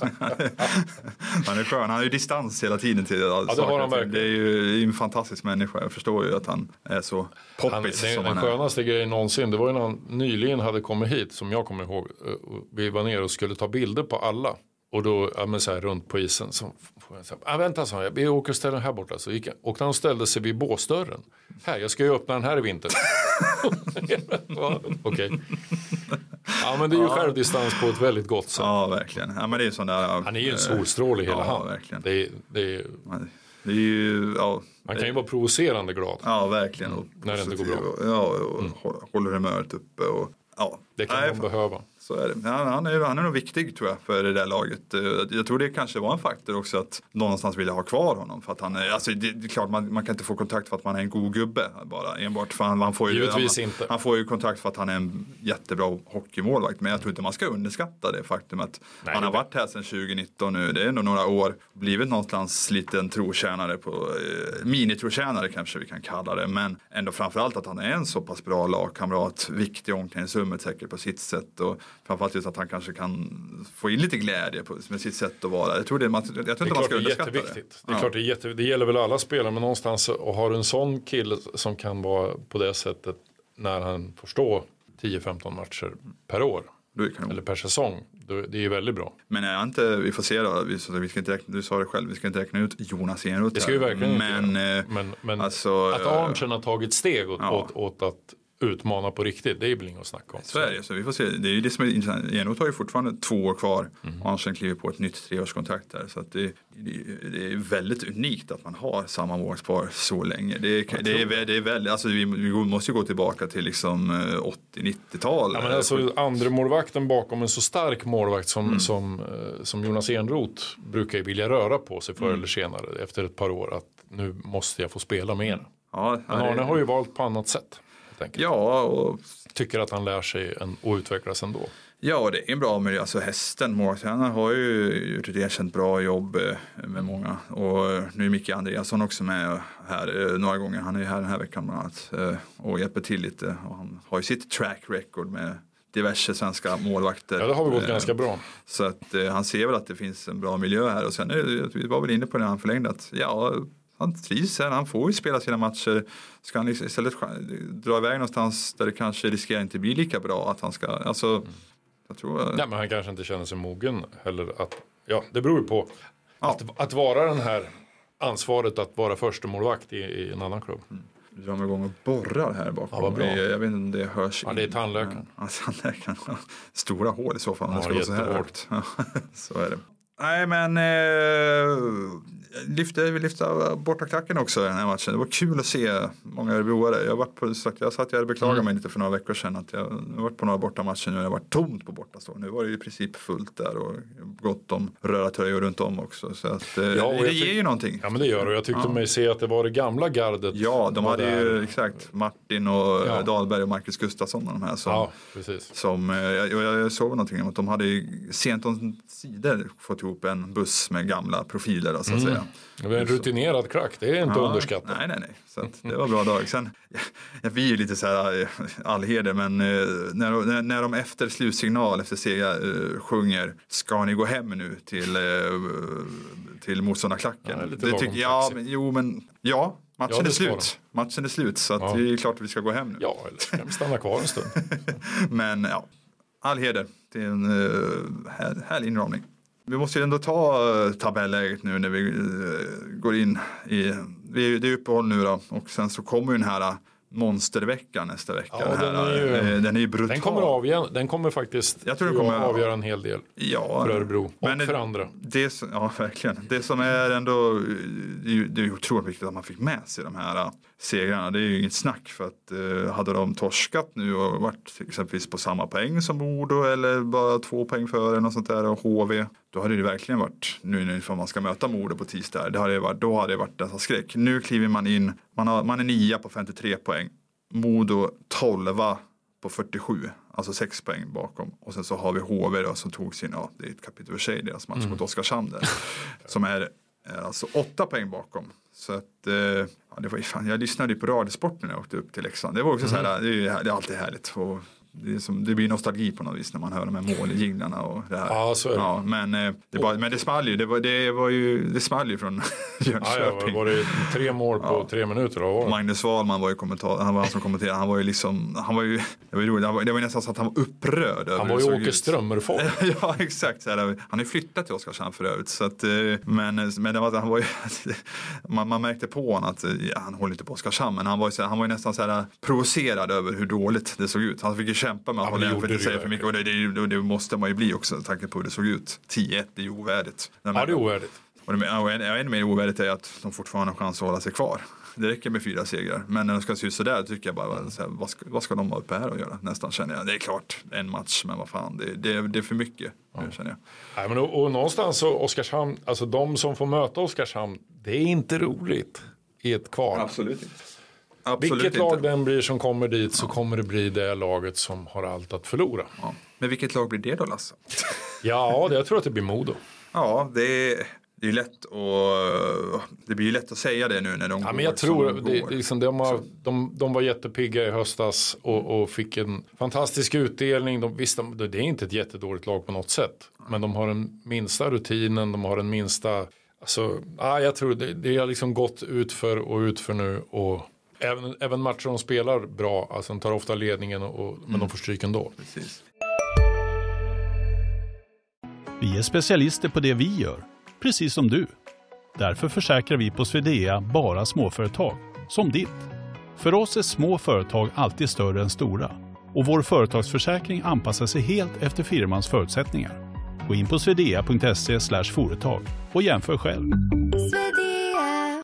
Han är skön, han har ju distans hela tiden till ja, det har han verkligen. Det är ju en fantastisk människa. Jag förstår ju att han är så poppis han, som den han är. Den skönaste grejen någonsin, det var ju när han nyligen hade kommit hit, som jag kommer ihåg. Vi var ner och skulle ta bilder på alla Och då, ja, men så här, runt på isen så får jag säga, ah, vänta, så jag, vi åker och ställer här borta. Så gick jag, och han ställde sig vid båsdörren. Här, jag ska ju öppna den här i vinter. ja, okej. Okay. Ja, men det är ju ja. självdistans på ett väldigt gott sätt. Ja, verkligen. Ja, men det är sån där, han är ju en solstråle i hela ja, han. Verkligen. Det är, det är, det är ju, ja. Man kan ju vara provocerande glad. Ja, verkligen. Och när det inte går bra. Ja, och mm. håller humöret uppe. Och, ja. Det kan Nej, man fan. behöva. Så är det. Han, han, är, han är nog viktig tror jag för det där laget. Jag tror det kanske var en faktor också att någonstans ville ha kvar honom. För att han är, alltså det, det är klart man, man kan inte få kontakt för att man är en god gubbe bara enbart. För han, han, får ju, han, inte. han får ju kontakt för att han är en jättebra hockeymålvakt. Men jag tror inte man ska underskatta det faktum att Nej, han har varit här sedan tjugonitton nu. Det är ändå några år. Blivit någonstans liten trotjänare på eh, minitrotjänare kanske vi kan kalla det. Men ändå framförallt att han är en så pass bra lagkamrat. Viktig omklädningsrummet säkert på sitt sätt. Och framförallt just att han kanske kan få in lite glädje på, med sitt sätt att vara. Jag tror, det, man, jag tror inte det man ska underskatta det. Det är ja. klart det är jätte, det gäller väl alla spelare, men någonstans och har en sån kille som kan vara på det sättet när han får stå tio femton matcher per år eller per säsong. Det är väldigt bra. Men är inte, vi får se då, vi, vi ska inte räkna, du sa det själv, vi ska inte räkna ut Jonas Enroth. Det ska vi verkligen men, inte göra. Men, men alltså, att Arntzen har tagit steg åt, ja. åt, åt att utmana på riktigt, det är väl inget att snacka om. Så är det, så vi får se. Det är ju det som är intressant. Enroth har ju fortfarande två år kvar mm. och Arntzen kliver på ett nytt treårskontrakt där. Så att det, det, det är väldigt unikt att man har samma målspar så länge. Det är, det är, det är väldigt, alltså vi, vi måste ju gå tillbaka till liksom åttio-nittiotal. Ja, men alltså andra målvakten bakom en så stark målvakt som, mm. som, som Jonas Enroth brukar ju vilja röra på sig förr mm. eller senare efter ett par år att nu måste jag få spela mer. Ja, men Arne det... har ju valt på annat sätt. Ja, och tycker att han lär sig en, och utvecklas ändå. Ja, det är en bra miljö. Alltså hästen, måltränaren har ju gjort ett erkänt bra jobb med många. Och nu är Micke Andreasson också med här några gånger. Han är ju här den här veckan bland annat och hjälper till lite. Och han har ju sitt track record med diverse svenska målvakter. Ja, det har vi gått eh, ganska bra. Så att eh, han ser väl att det finns en bra miljö här. Och sen är det, vi var väl inne på det han förlängde att ja... Han trivs här, han får ju spela sina matcher. Ska han istället dra iväg någonstans där det kanske riskerar inte bli lika bra att han ska, alltså mm. jag tror jag... Ja, men han kanske inte känner sig mogen heller att, ja, det beror ju på ja. att, att vara den här ansvaret att vara första målvakt i, i en annan klubb. Mm. Vi drar igång och borrar här bakom. Ja, jag, jag vet inte om det hörs. Ja, det är tandläkaren. Ja, tandläkaren. Stora hål i så fall. Ja, det så här högt. Så är det. Nej, men eh, lyfte, vi lyfte borta klacken också i den här matchen. Det var kul att se många örebroare. Jag har varit på, jag satt jag beklagade mm. mig lite för några veckor sedan att jag har varit på några borta matcher nu. Jag har varit tomt på borta så. Nu var det i princip fullt där och gott om röda tröjor runt om också. Så att, eh, ja, det, det ger ju någonting. Ja, men det gör det. Jag tyckte ja. mig se att det var det gamla gardet. Ja, de hade där. ju exakt Martin och ja. Dahlberg och Marcus Gustafsson och de här som, ja, precis. som jag, jag såg någonting om att de hade ju sent om sidor fått ihop en buss med gamla profiler så att mm. säga. Det var en rutinerad klack, det är inte ja, underskattat. Nej, nej, nej. Så att det var bra dag. Sen, ja, vi är ju lite så här allheder, men när, när, när de efter slutsignal, efter seger uh, sjunger ska ni gå hem nu till, uh, till motståndarklacken. Ja, det tycker jag, men, jo men ja, matchen ja, är slut. Matchen är slut, så att ja. det är klart att vi ska gå hem nu. Ja, eller ska vi stanna kvar en stund. Men ja, all heder. Det är en uh, här, härlig inramning. Vi måste ju ändå ta uh, tabelläget nu när vi uh, går in i, vi, det är uppehåll nu då, och sen så kommer ju den här uh, monsterveckan nästa vecka. Ja, den, är ju, uh, den är ju brutal. Den kommer, avgöra, den kommer faktiskt jag tror den kommer avgöra en hel del ja, för Örebro och men för andra. Det, ja, verkligen. Det som är ändå, det är ju, det är ju otroligt viktigt att man fick med sig de här uh, segrarna. Det är ju inget snack för att uh, hade de torskat nu och varit exempelvis på samma poäng som Modo eller bara två poäng före och sånt där och H V, då hade det verkligen varit nu inför man ska möta Modo på tisdag. Det hade varit, då hade det varit dessa skräck. Nu kliver man in, man, har, man är nia på femtiotre poäng. Modo tolva på fyrtiosju, alltså sex poäng bakom. Och sen så har vi H V då som tog sin, ja det är ett kapitel för sig, deras match mm. mot Oskarshamn där, som är, är alltså åtta poäng bakom. Så att, eh, ja, det var fan, jag lyssnade ju på Radiosporten när jag åkte upp till Leksand. Det var också mm. så här, det är, det är alltid härligt och det, är som, det blir nostalgi på något vis när man hör de här måljinglarna och det här. Ja, så är det. Ja, men, eh, det bara, men det small ju, det var, det var ju, det small ju från Jönköping. Ja, ja, var det tre mål på ja. tre minuter då? Magnus Wahlman var ju kommentar, han var han som kommenterade, han var ju liksom, han var ju, det var ju roligt, han var, det var nästan så att han var upprörd. Han var ju Åke Strömmerfors. Ja, exakt. Så här, han har ju flyttat till Oskarshamn för övrigt. Så att, men men det var, han var ju, man, man märkte på honom att ja, han håller inte på Oskarshamn, men han var ju, så här, han var ju nästan så här provocerad över hur dåligt det såg ut. Han fick ju kämpa med att hålla för att inte säga för mycket. Och det, det, det måste man ju bli också, tanke på hur det såg ut. tio ett, det är ju ovärdigt. Ja, det är ovärdigt. Och det, och ännu mer ovärdigt är att de fortfarande har chans att hålla sig kvar. Det räcker med fyra segrar. Men när de ska se ut så där tycker jag bara, så här, vad, ska, vad ska de vara uppe här och göra? Nästan känner jag. Det är klart, en match, men vad fan, det, det, det är för mycket. Ja. Det känner jag. Nej, men och, och någonstans så Oskarshamn, alltså de som får möta Oskarshamn, det är inte roligt i ett kval. Absolut inte. Absolut vilket inte. lag den blir som kommer dit så ja. kommer det bli det laget som har allt att förlora. Ja. Men vilket lag blir det då, Lasse? Ja, det, jag tror att det blir Modo. Ja, det är... Det är lätt och det blir ju lätt att säga det nu när de ja, går. Men jag tror de, det, liksom, de, har, de, de var jättepigga i höstas och, och fick en fantastisk utdelning. De, visst, de, det är inte ett jättedåligt lag på något sätt. Men de har den minsta rutinen, de har den minsta... Alltså, ja, jag tror det, det har liksom gått ut för och ut för nu. Och även, även matcher de spelar bra, alltså de tar ofta ledningen och, och, men mm. de får stryk ändå. Precis. Vi är specialister på det vi gör. Precis som du. Därför försäkrar vi på Swedea bara småföretag, som ditt. För oss är små företag alltid större än stora. Och vår företagsförsäkring anpassar sig helt efter firmans förutsättningar. Gå in på swedea punkt se slash företag och jämför själv. Swedea.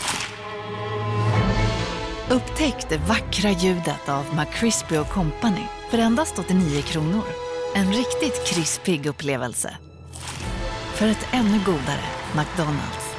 Upptäck det vackra ljudet av McCrispy och Company för endast åttionio kronor. En riktigt krispig upplevelse. För ett ännu godare McDonald's.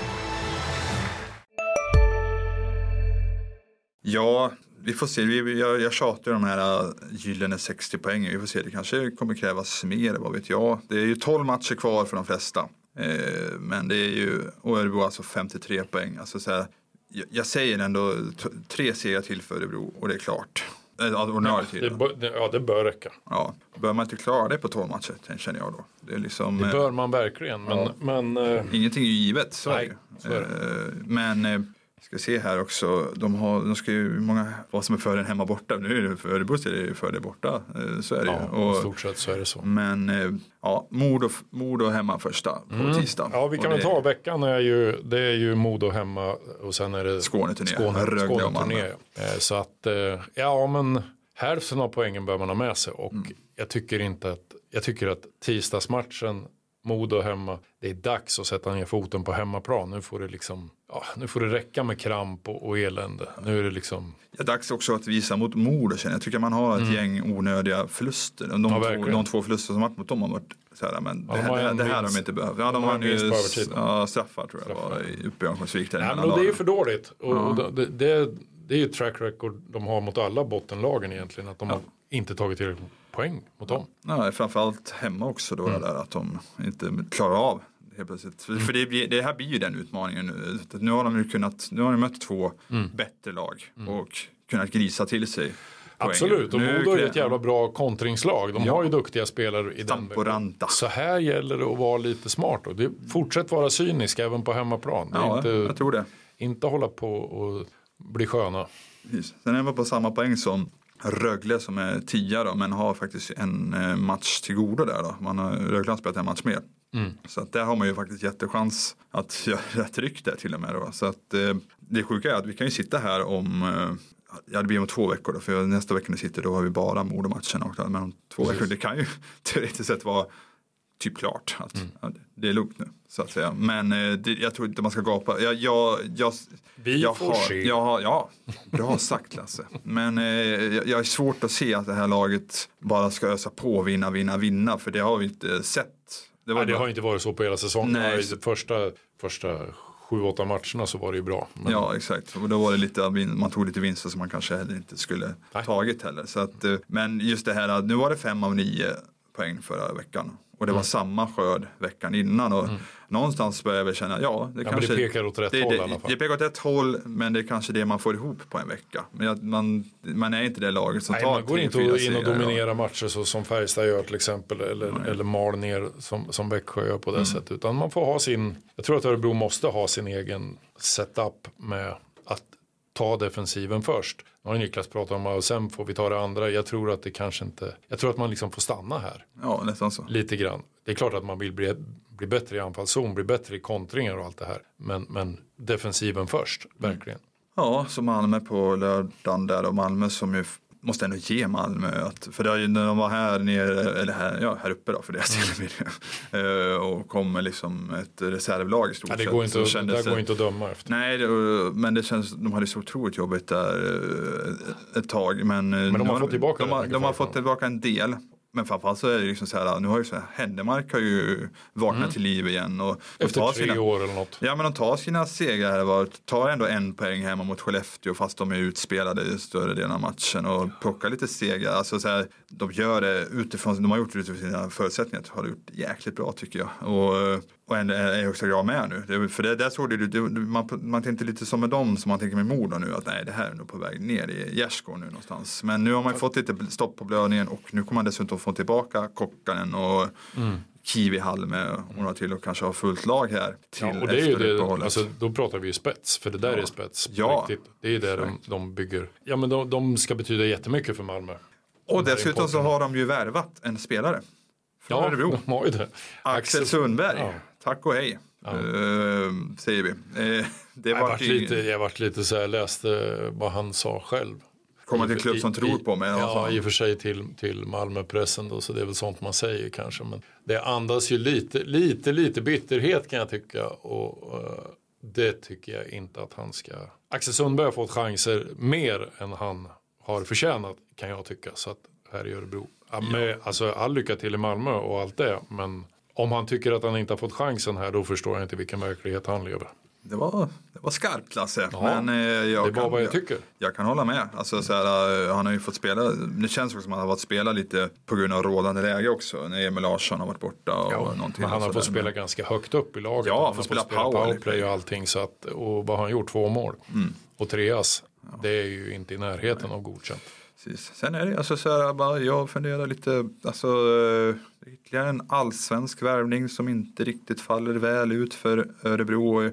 Ja, vi får se. Vi, jag, jag tjatar de här gyllene sextio poängen. Vi får se, det kanske kommer krävas mer, vad vet jag. Det är ju tolv matcher kvar för de flesta. Eh, men det är ju, och Örebro alltså femtiotre poäng. Alltså så här, jag, jag säger ändå t- tre serier till för Örebro och det är klart. Ja, det bör, det, ja, det bör räcka. Ja, bör man inte klara det på tolv matcher, känner jag då. Det, är liksom, det bör man verkligen, men... Ja. men äh, ingenting är ju givet, så nej, är det. Så är det. Men, äh, ska se här också, de har, de ska ju, många, vad som är för en hemma borta, nu är det för Örebro är det ju för det borta, så är det ja, och, i stort sett så är det så. Men, äh, ja, Modo, Modo hemma första på mm. tisdag. Ja, vi kan väl ta veckan, är ju, det är ju Modo hemma och sen är det Skåneturné, Skåne, Skåneturné. Så att, ja men... Hälften av poängen bör man ha med sig och mm. jag tycker inte att jag tycker att tisdagsmatchen Modo hemma, det är dags att sätta ner foten på hemmaplan. Nu får det liksom ja, nu får det räcka med kramp och, och elände. Nu är det liksom det är dags också att visa mot Modo, känner jag. Tycker man har ett mm. gäng onödiga förluster. De, ja, två, de två förluster som varit mot dem har varit så här, men ja, det, de här, det, det här har de inte behövt. Ja, de, de har ju ja, straffar tror jag straffar. Var uppe i Örnsköldsvik där. Nej, men det är ju för dåligt och, ja. och det, det det är ju ett track record de har mot alla bottenlagen egentligen. Att de ja. har inte tagit till poäng mot dem. Nej, framförallt hemma också då. Mm. Där, att de inte klarar av helt plötsligt. Mm. För det, blir, det här blir ju den utmaningen nu. Nu har de ju kunnat, nu har de mött två mm. bättre lag. Mm. Och kunnat grisa till sig poäng. Absolut, och Modo är ett jävla bra kontringslag. De ja. har ju duktiga spelare i den. Så här gäller det att vara lite smart. Och det fortsätt vara cynisk även på hemmaplan. Det är ja, inte, jag tror det. Inte hålla på och bli sköna. Precis. Sen är man på samma poäng som Rögle som är tia då, men har faktiskt en match till godo där då. Man har, Rögle har spelat en match mer. Mm. Så att där har man ju faktiskt jättechans att göra rätt ryck där till och med då. Så att eh, det sjuka är att vi kan ju sitta här om eh, ja, det blir om två veckor då, för nästa vecka när vi sitter då har vi bara Modo-matchen och men om två Precis. veckor, det kan ju teoretiskt sett vara typ klart att mm. ja, det är lugnt nu så att säga. Men eh, det, jag tror inte man ska gapa. Jag, jag, jag, Vi jag får har, se. Jag har, ja, bra sagt Lasse. Men eh, jag, jag är svårt att se att det här laget bara ska ösa på, vinna, vinna, vinna. För det har vi inte sett. Det, var Nej, det har inte varit så på hela säsongen. Nej. I de första, första sju, åtta matcherna så var det ju bra. Men... Ja, exakt. Och då var det lite, man tog lite vinster som man kanske heller inte skulle Nej. tagit heller. Så att, men just det här, nu var det fem av nio poäng förra veckan. Och det var Mm. samma skörd veckan innan. Och Mm. någonstans börjar jag väl känna, ja, det Ja, kanske... men det pekar åt rätt det, håll det, i alla fall. Det pekar åt rätt håll, men det är kanske det man får ihop på en vecka. Men jag, man, man är inte det laget som Nej, tar man går tre, inte fyra in och segrar, dominera matcher så som Färjestad gör till exempel. Eller, Nej. eller mal ner som, som Växjö gör på det Mm. sättet. Utan man får ha sin, jag tror att Örebro måste ha sin egen setup med att ta defensiven först. Nu har Niklas pratat om och sen får vi ta det andra. Jag tror att det kanske inte, jag tror att man liksom får stanna här. Ja, nästan så. Lite grann. Det är klart att man vill bli, bli bättre i anfallszon, bli bättre i kontringar och allt det här. Men, men defensiven först, verkligen. Ja, så Malmö på lördagen där och Malmö som ju f- måste ändå ge Malmö att, för det är ju när de var här nere, eller här, ja, här uppe då för deras del mm. och kommer liksom ett reservlag i stort Ja, det sett, går inte, så det där det, går inte att döma efter. Nej, det, men det känns, de hade så otroligt jobbigt där eh, ett tag. Men, Men de har nu, fått tillbaka de, rätt har, mycket de har från fått tillbaka en del. Men framförallt så är det liksom så här, nu har ju så här, Händemark har ju vaknat Mm. till liv igen. Och Efter tar tre sina, år eller något. Ja, men de tar sina segrar här, var, tar ändå en poäng hemma mot Skellefteå fast de är utspelade i större delen av matchen och plockar lite segrar. Alltså så här, de gör det utifrån, de har gjort det utifrån sina förutsättningar, har det gjort jäkligt bra tycker jag. Och, och ändå är jag också jag med nu. Det, för det där såg det, det man, man tänkte lite som med dem som man tänker med Modo nu, att nej, det här är nog på väg ner i Gärdsgård nu någonstans. Men nu har man fått lite stopp på blödningen och nu kommer man dessutom få tillbaka Kokkanen och mm. Kiwi Halme och några till och kanske ha fullt lag här till Ja, och det är ju det, uppehållet. alltså, då pratar vi ju spets, för det där Ja. är spets. Ja. Riktigt. Det är det de, de bygger. Ja, men de, de ska betyda jättemycket för Malmö. Och De här dessutom så importerna. har de ju värvat en spelare. Från Ja, Örebro. de har ju det. Axel Sundberg. Ja. Tack och hej. Ja. Uh, säger vi. Uh, det Jag var varit lite, jag varit lite så här, läste vad han sa själv. Kommer till en klubb som I- tror i- på mig. Ja, i och för sig till, till Malmöpressen då, så det är väl sånt man säger kanske. Men det andas ju lite, lite, lite bitterhet kan jag tycka. Och uh, det tycker jag inte att han ska. Axel Sundberg har fått chanser mer än han har förtjänat kan jag tycka. Så att här i Örebro. Ja, med, alltså all lycka till i Malmö och allt det. Men om han tycker att han inte har fått chansen här, då förstår jag inte vilken verklighet han lever. Det var, det var skarpt Lasse. Ja, men, eh, jag det var kan, vad jag tycker. Jag kan hålla med. Alltså, så här, uh, han har ju fått spela. Det känns också som att han har fått spela lite på grund av rådande läge också. När Emil Larsson har varit borta. Och Ja, någonting men han har och fått så spela där. ganska högt upp i laget. Ja, han har får fått spela spela powerplay. powerplay och allting. Så att, och vad har han gjort? Två mål. Mm. Och treas. Ja. Det är ju inte i närheten av godkänt. Precis. Sen är det alltså så här, bara, jag funderar lite, alltså uh, ytterligare en allsvensk värvning som inte riktigt faller väl ut för Örebro.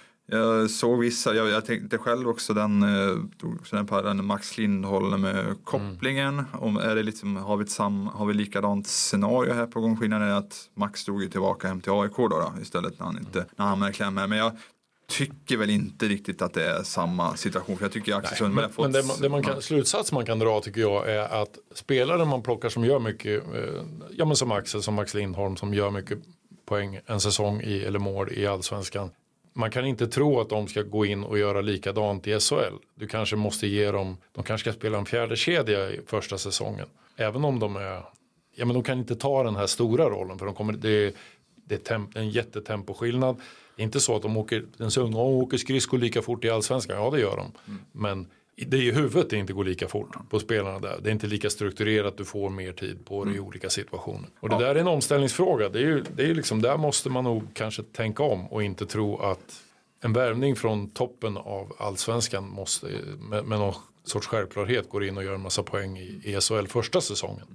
Jag såg vissa, jag, jag tänkte själv också den, också den parren Max Lindholm med kopplingen. Mm. Om, är det liksom, har, vi ett sam, har vi likadant scenario här på gång? Skillnaden är att Max stod ju tillbaka hem till A I K då, då istället när han inte, när han är kläm här. Men jag tycker väl inte riktigt att det är samma situation. För jag tycker Axel Sundberg har fått... Men det, man, det man kan, slutsats man kan dra tycker jag är att spelare man plockar som gör mycket, eh, ja men som Axel, som Max Lindholm som gör mycket poäng en säsong i eller mål i Allsvenskan. Man kan inte tro att de ska gå in och göra likadant i S H L. Du kanske måste ge dem, de kanske ska spela en fjärde kedja i första säsongen. Även om de är, ja men de kan inte ta den här stora rollen för de kommer, det är, det är temp, en jättemposkillnad. Det är inte så att de åker, den unga åker skridskor lika fort i Allsvenskan, ja det gör de. Mm. Men det är i huvudet det inte går lika fort på spelarna där. Det är inte lika strukturerat, du får mer tid på det i olika situationer. Och det ja. där är en omställningsfråga. Det är ju, det är liksom, där måste man nog kanske tänka om och inte tro att en värvning från toppen av Allsvenskan måste med, med någon sorts självklarhet går in och gör en massa poäng i, i S H L första säsongen.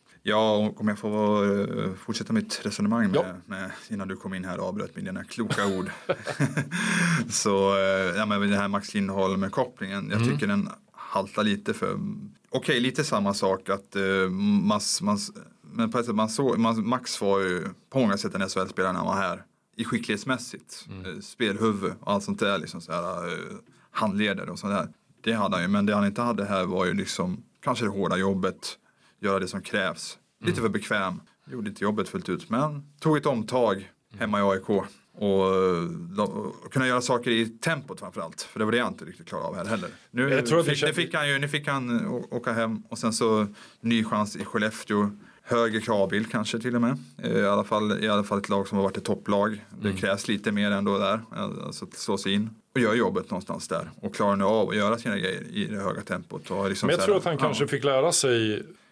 Ja, om jag får uh, fortsätta mitt resonemang med, ja. med, innan du kom in här och avbröt med dina kloka ord. Så uh, ja, men den här Max Lindholm med kopplingen, jag mm. tycker den haltar lite för... Okej, okay, lite samma sak att uh, mass, mass, men på ett sätt man såg, man, Max var ju på många sätt en S H L-spelare när han var här. I skicklighetsmässigt, mm. uh, spelhuvud och allt sånt där, liksom så här, uh, handledare och sånt där. Det hade han ju, men det han inte hade här var ju liksom kanske det hårda jobbet, göra det som krävs. Lite för bekväm. Gjorde inte jobbet fullt ut. Men tog ett omtag hemma i A I K. Och, och kunna göra saker i tempot framförallt. För det var det jag inte riktigt klarade av här heller. Nu jag tror fick, det det fick han ju, nu fick han åka hem. Och sen så ny chans i Skellefteå. Högre kravbild kanske till och med. I alla fall, i alla fall ett lag som har varit ett topplag. Det mm. krävs lite mer ändå där. Alltså att slå sig in. Och gör jobbet någonstans där. Och klarar nu av att göra sina grejer i det höga tempot. Och liksom men jag så här, tror att han ja. kanske fick lära sig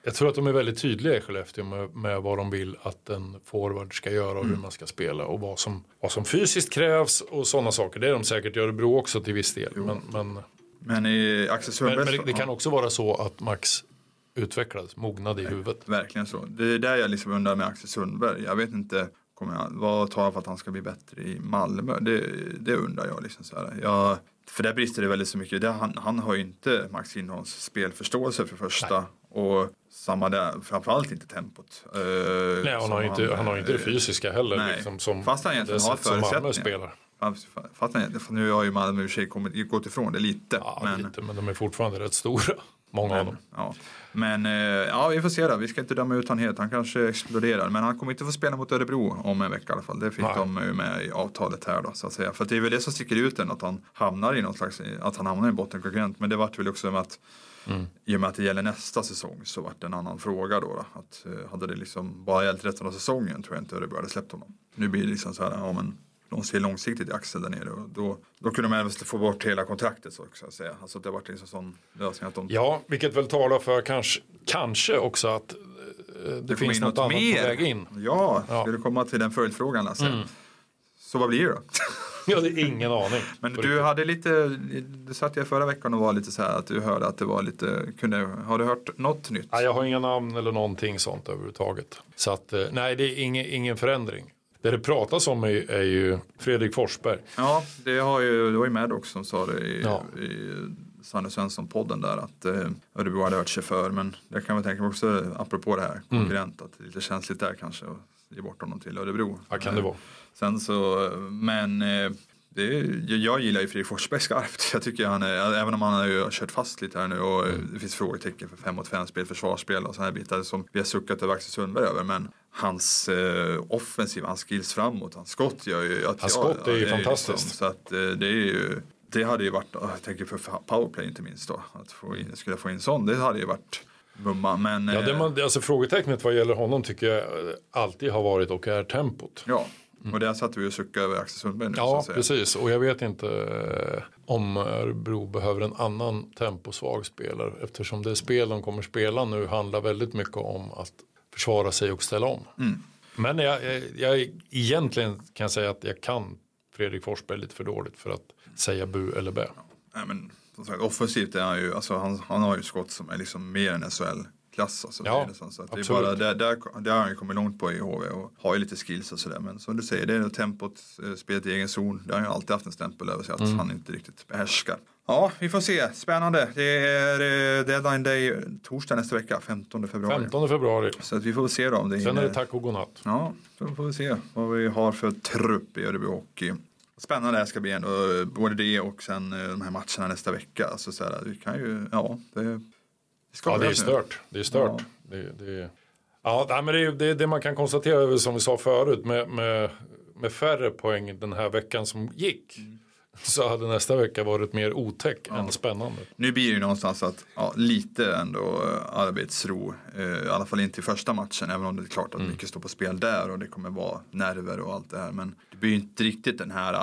Jag tror att de är väldigt tydliga i Skellefteå med, med vad de vill att en forward ska göra och mm. hur man ska spela och vad som, vad som fysiskt krävs och sådana saker. Det är de säkert i Örebro också till viss del. Men, men, men, i Axel Sundberg, men, men det, det kan också vara så att Max utvecklades, mognade i huvudet. Verkligen så. Det är där jag liksom undrar med Axel Sundberg. Jag vet inte, kommer jag, vad tar för att han ska bli bättre i Malmö? Det, det undrar jag liksom så här. Jag, för där brister det väldigt så mycket. Det, han, han har ju inte Max Lindholms spelförståelse för första. Nej. Och samma där, framförallt inte tempot. Eh, Nej, han har ju inte, han har inte det fysiska heller. Nej. Liksom, som fast han egentligen har förutsättningar. Spelar. Fast han, för nu har ju Malmö i och för sig kommit, gått ifrån det lite. Ja, men, lite, men de är fortfarande rätt stora. Många men, av dem. Ja. Men ja, vi får se då. Vi ska inte döma ut han helt. Han kanske exploderar. Men han kommer inte få spela mot Örebro om en vecka i alla fall. Det fick Nej. de med i avtalet här då, så att säga. För det är väl det som sticker ut än att han hamnar i någon slags, att han hamnar i bottenkonkurrent. Men det var väl också med att mm. i och med att det gäller nästa säsong så var det en annan fråga då. då. Att hade det liksom bara gällt resten av säsongen tror jag inte Örebro hade släppt honom. Nu blir det liksom så här, ja men de ser långsiktigt i Axel där nere och då, då kunde de även få bort hela kontraktet så att säga. Alltså det har varit liksom sån lösning att de... Ja, vilket väl talar för kanske, kanske också att eh, det, det finns något, något annat mer. På väg in. Ja, ja, skulle komma till den följdfrågan alltså. Mm. Så vad blir det då? Ja, det är ingen aning. Men du riktigt. hade lite, du satt jag förra veckan och var lite så här att du hörde att det var lite, kunde, har du hört något nytt? Nej, jag har inga namn eller någonting sånt överhuvudtaget. Så att, nej, det är ingen, ingen förändring. Det det pratas om är, är ju Fredrik Forsberg. Ja, det, har ju, det var ju med också som sa det i, ja. i Sanne Svensson-podden där att eh, Örebro hade hört sig för. Men jag kan väl tänka mig också, apropå det här, konkurrent, mm. att det är lite känsligt där kanske att ge bort honom till Örebro. Ja, kan det vara. Sen så, men eh, det, jag gillar ju Fredrik Forsberg skarpt. Jag tycker han är, även om han har ju kört fast lite här nu och mm. det finns frågetecken för fem mot fem spel, försvarsspel och så här bitar som vi har suckat över Axel Sundberg över. Men hans eh, offensiv, hans skills framåt, hans skott gör ju att hans skott ja, är ju är fantastiskt. Liksom, så att eh, det är ju, det hade ju varit, jag tänker för powerplay inte minst då, att få in, skulle få in sån, det hade ju varit mumma, men... Ja, det man, alltså frågetecknet vad gäller honom tycker jag alltid har varit och är tempot. Ja. Och där satt vi och suckade över Axel Sundberg nu. Ja, så att säga. Precis. Och jag vet inte eh, om Örebro behöver en annan temposvag spelare. Eftersom det spel de kommer spela nu handlar väldigt mycket om att försvara sig och ställa om. Mm. Men jag, jag, jag egentligen kan säga att jag kan Fredrik Forsberg lite för dåligt för att säga bu eller bä. Ja. Nej, men som sagt, offensivt är han ju, alltså han, han har ju skott som är liksom mer än S H L. Klass, alltså, ja, det, så att det är bara, där, där, där har han ju kommit långt på i H V och har ju lite skills och sådär. Men som du säger, det är tempot, spelet i egen zon. Det har ju alltid haft en stämpel över sig att mm. han inte riktigt behärskar. Ja, vi får se. Spännande. Det är uh, deadline day torsdag nästa vecka, femtonde februari. femtonde februari. Så att vi får se då om det Sen hinner. är det tack och godnatt. Ja, så får vi se vad vi har för trupp i Örebro Hockey. Spännande det ska bli ändå. Både det och sen de här matcherna nästa vecka. Alltså så här, vi kan ju, ja, det Ja, det är stört. Det är stört. Ja. Det, det, ja, men det är det, det man kan konstatera, som vi sa förut, med, med, med färre poäng den här veckan som gick. Mm. Så hade nästa vecka varit mer otäck ja. än spännande. Nu blir det ju någonstans att ja, lite ändå arbetsro. Eh, I alla fall inte i första matchen. Även om det är klart att mm. mycket står på spel där. Och det kommer vara nerver och allt det här. Men det blir ju inte riktigt den här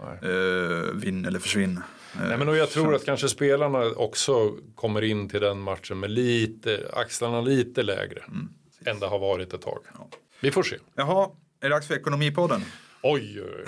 eh, vinn eller försvinn. Nej, men och jag tror att kanske spelarna också kommer in till den matchen med lite, axlarna lite lägre mm. än det har varit ett tag. Ja. Vi får se. Jaha, är det dags för Ekonomipodden? Oj, oj, oj.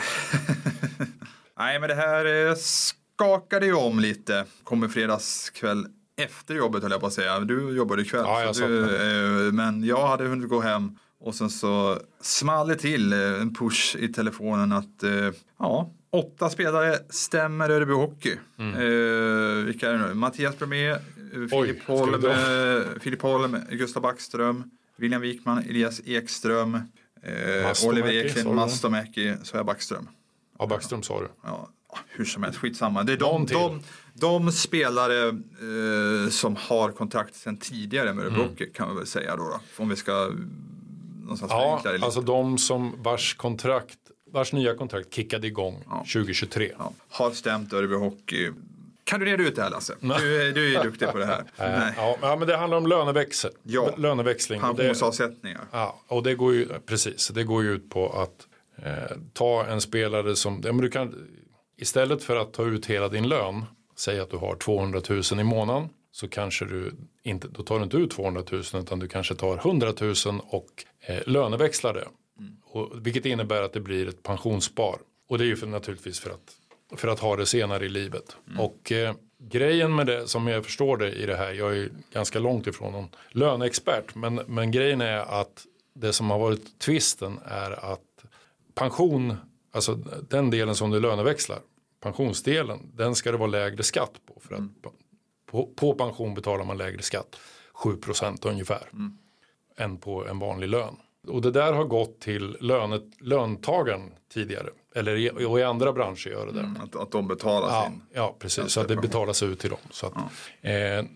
Nej, men det här skakade ju om lite. Kommer fredagskväll efter jobbet, höll jag på att säga. Du jobbade ikväll. Ja, jag så du, men jag hade hunnit gå hem. Och sen så small det till en push i telefonen att ja, åtta spelare stämmer Örebro Hockey. Mm. Eh, vilka är det nu? Mattias Bromé, Filip Holm, Filip Holm, Gustav Backström, William Wikman, Elias Ekström, eh, Oliver Eklund, Mastomäki, så är Backström. Ja, Backström sa du. Ja, hur som helst, skitsamma. Det är de, de, de spelare eh, som har kontrakt sedan tidigare med Örebro Hockey, kan man väl säga då, då. Om vi ska någonstans ja, förenkla det lite. Alltså de som vars kontrakt vars nya kontrakt kickade igång ja. tjugo tjugotre. Ja. Har stämt Örebro Hockey. Kan du reda ut det här, Lasse? Du, du är duktig på det här. Nej. Ja, ja, men det handlar om löneväxel. Ja. Löneväxling. Pensionsavsättningar. Ja, och det går ju, precis. Det går ju ut på att eh, ta en spelare som, ja, men du kan, istället för att ta ut hela din lön, säg att du har tvåhundratusen i månaden, så kanske du inte, då tar du inte ut tvåhundratusen utan du kanske tar hundratusen och eh, löneväxlar det. Mm. Och, vilket innebär att det blir ett pensionsspar. Och det är ju för, naturligtvis för att, för att ha det senare i livet. Mm. Och eh, grejen med det, som jag förstår det i det här, jag är ganska långt ifrån någon löneexpert, men, men grejen är att det som har varit tvisten är att pension, alltså den delen som du löneväxlar, pensionsdelen, den ska det vara lägre skatt på. För att mm. på, på pension betalar man lägre skatt, sju procent ungefär, mm. än på en vanlig lön. Och det där har gått till lönet, löntagaren tidigare. Eller i, och i andra branscher gör det där. Mm, att, att de betalar ja, sin. Ja, precis. Så att det betalas ut till dem. Så att, ja. eh,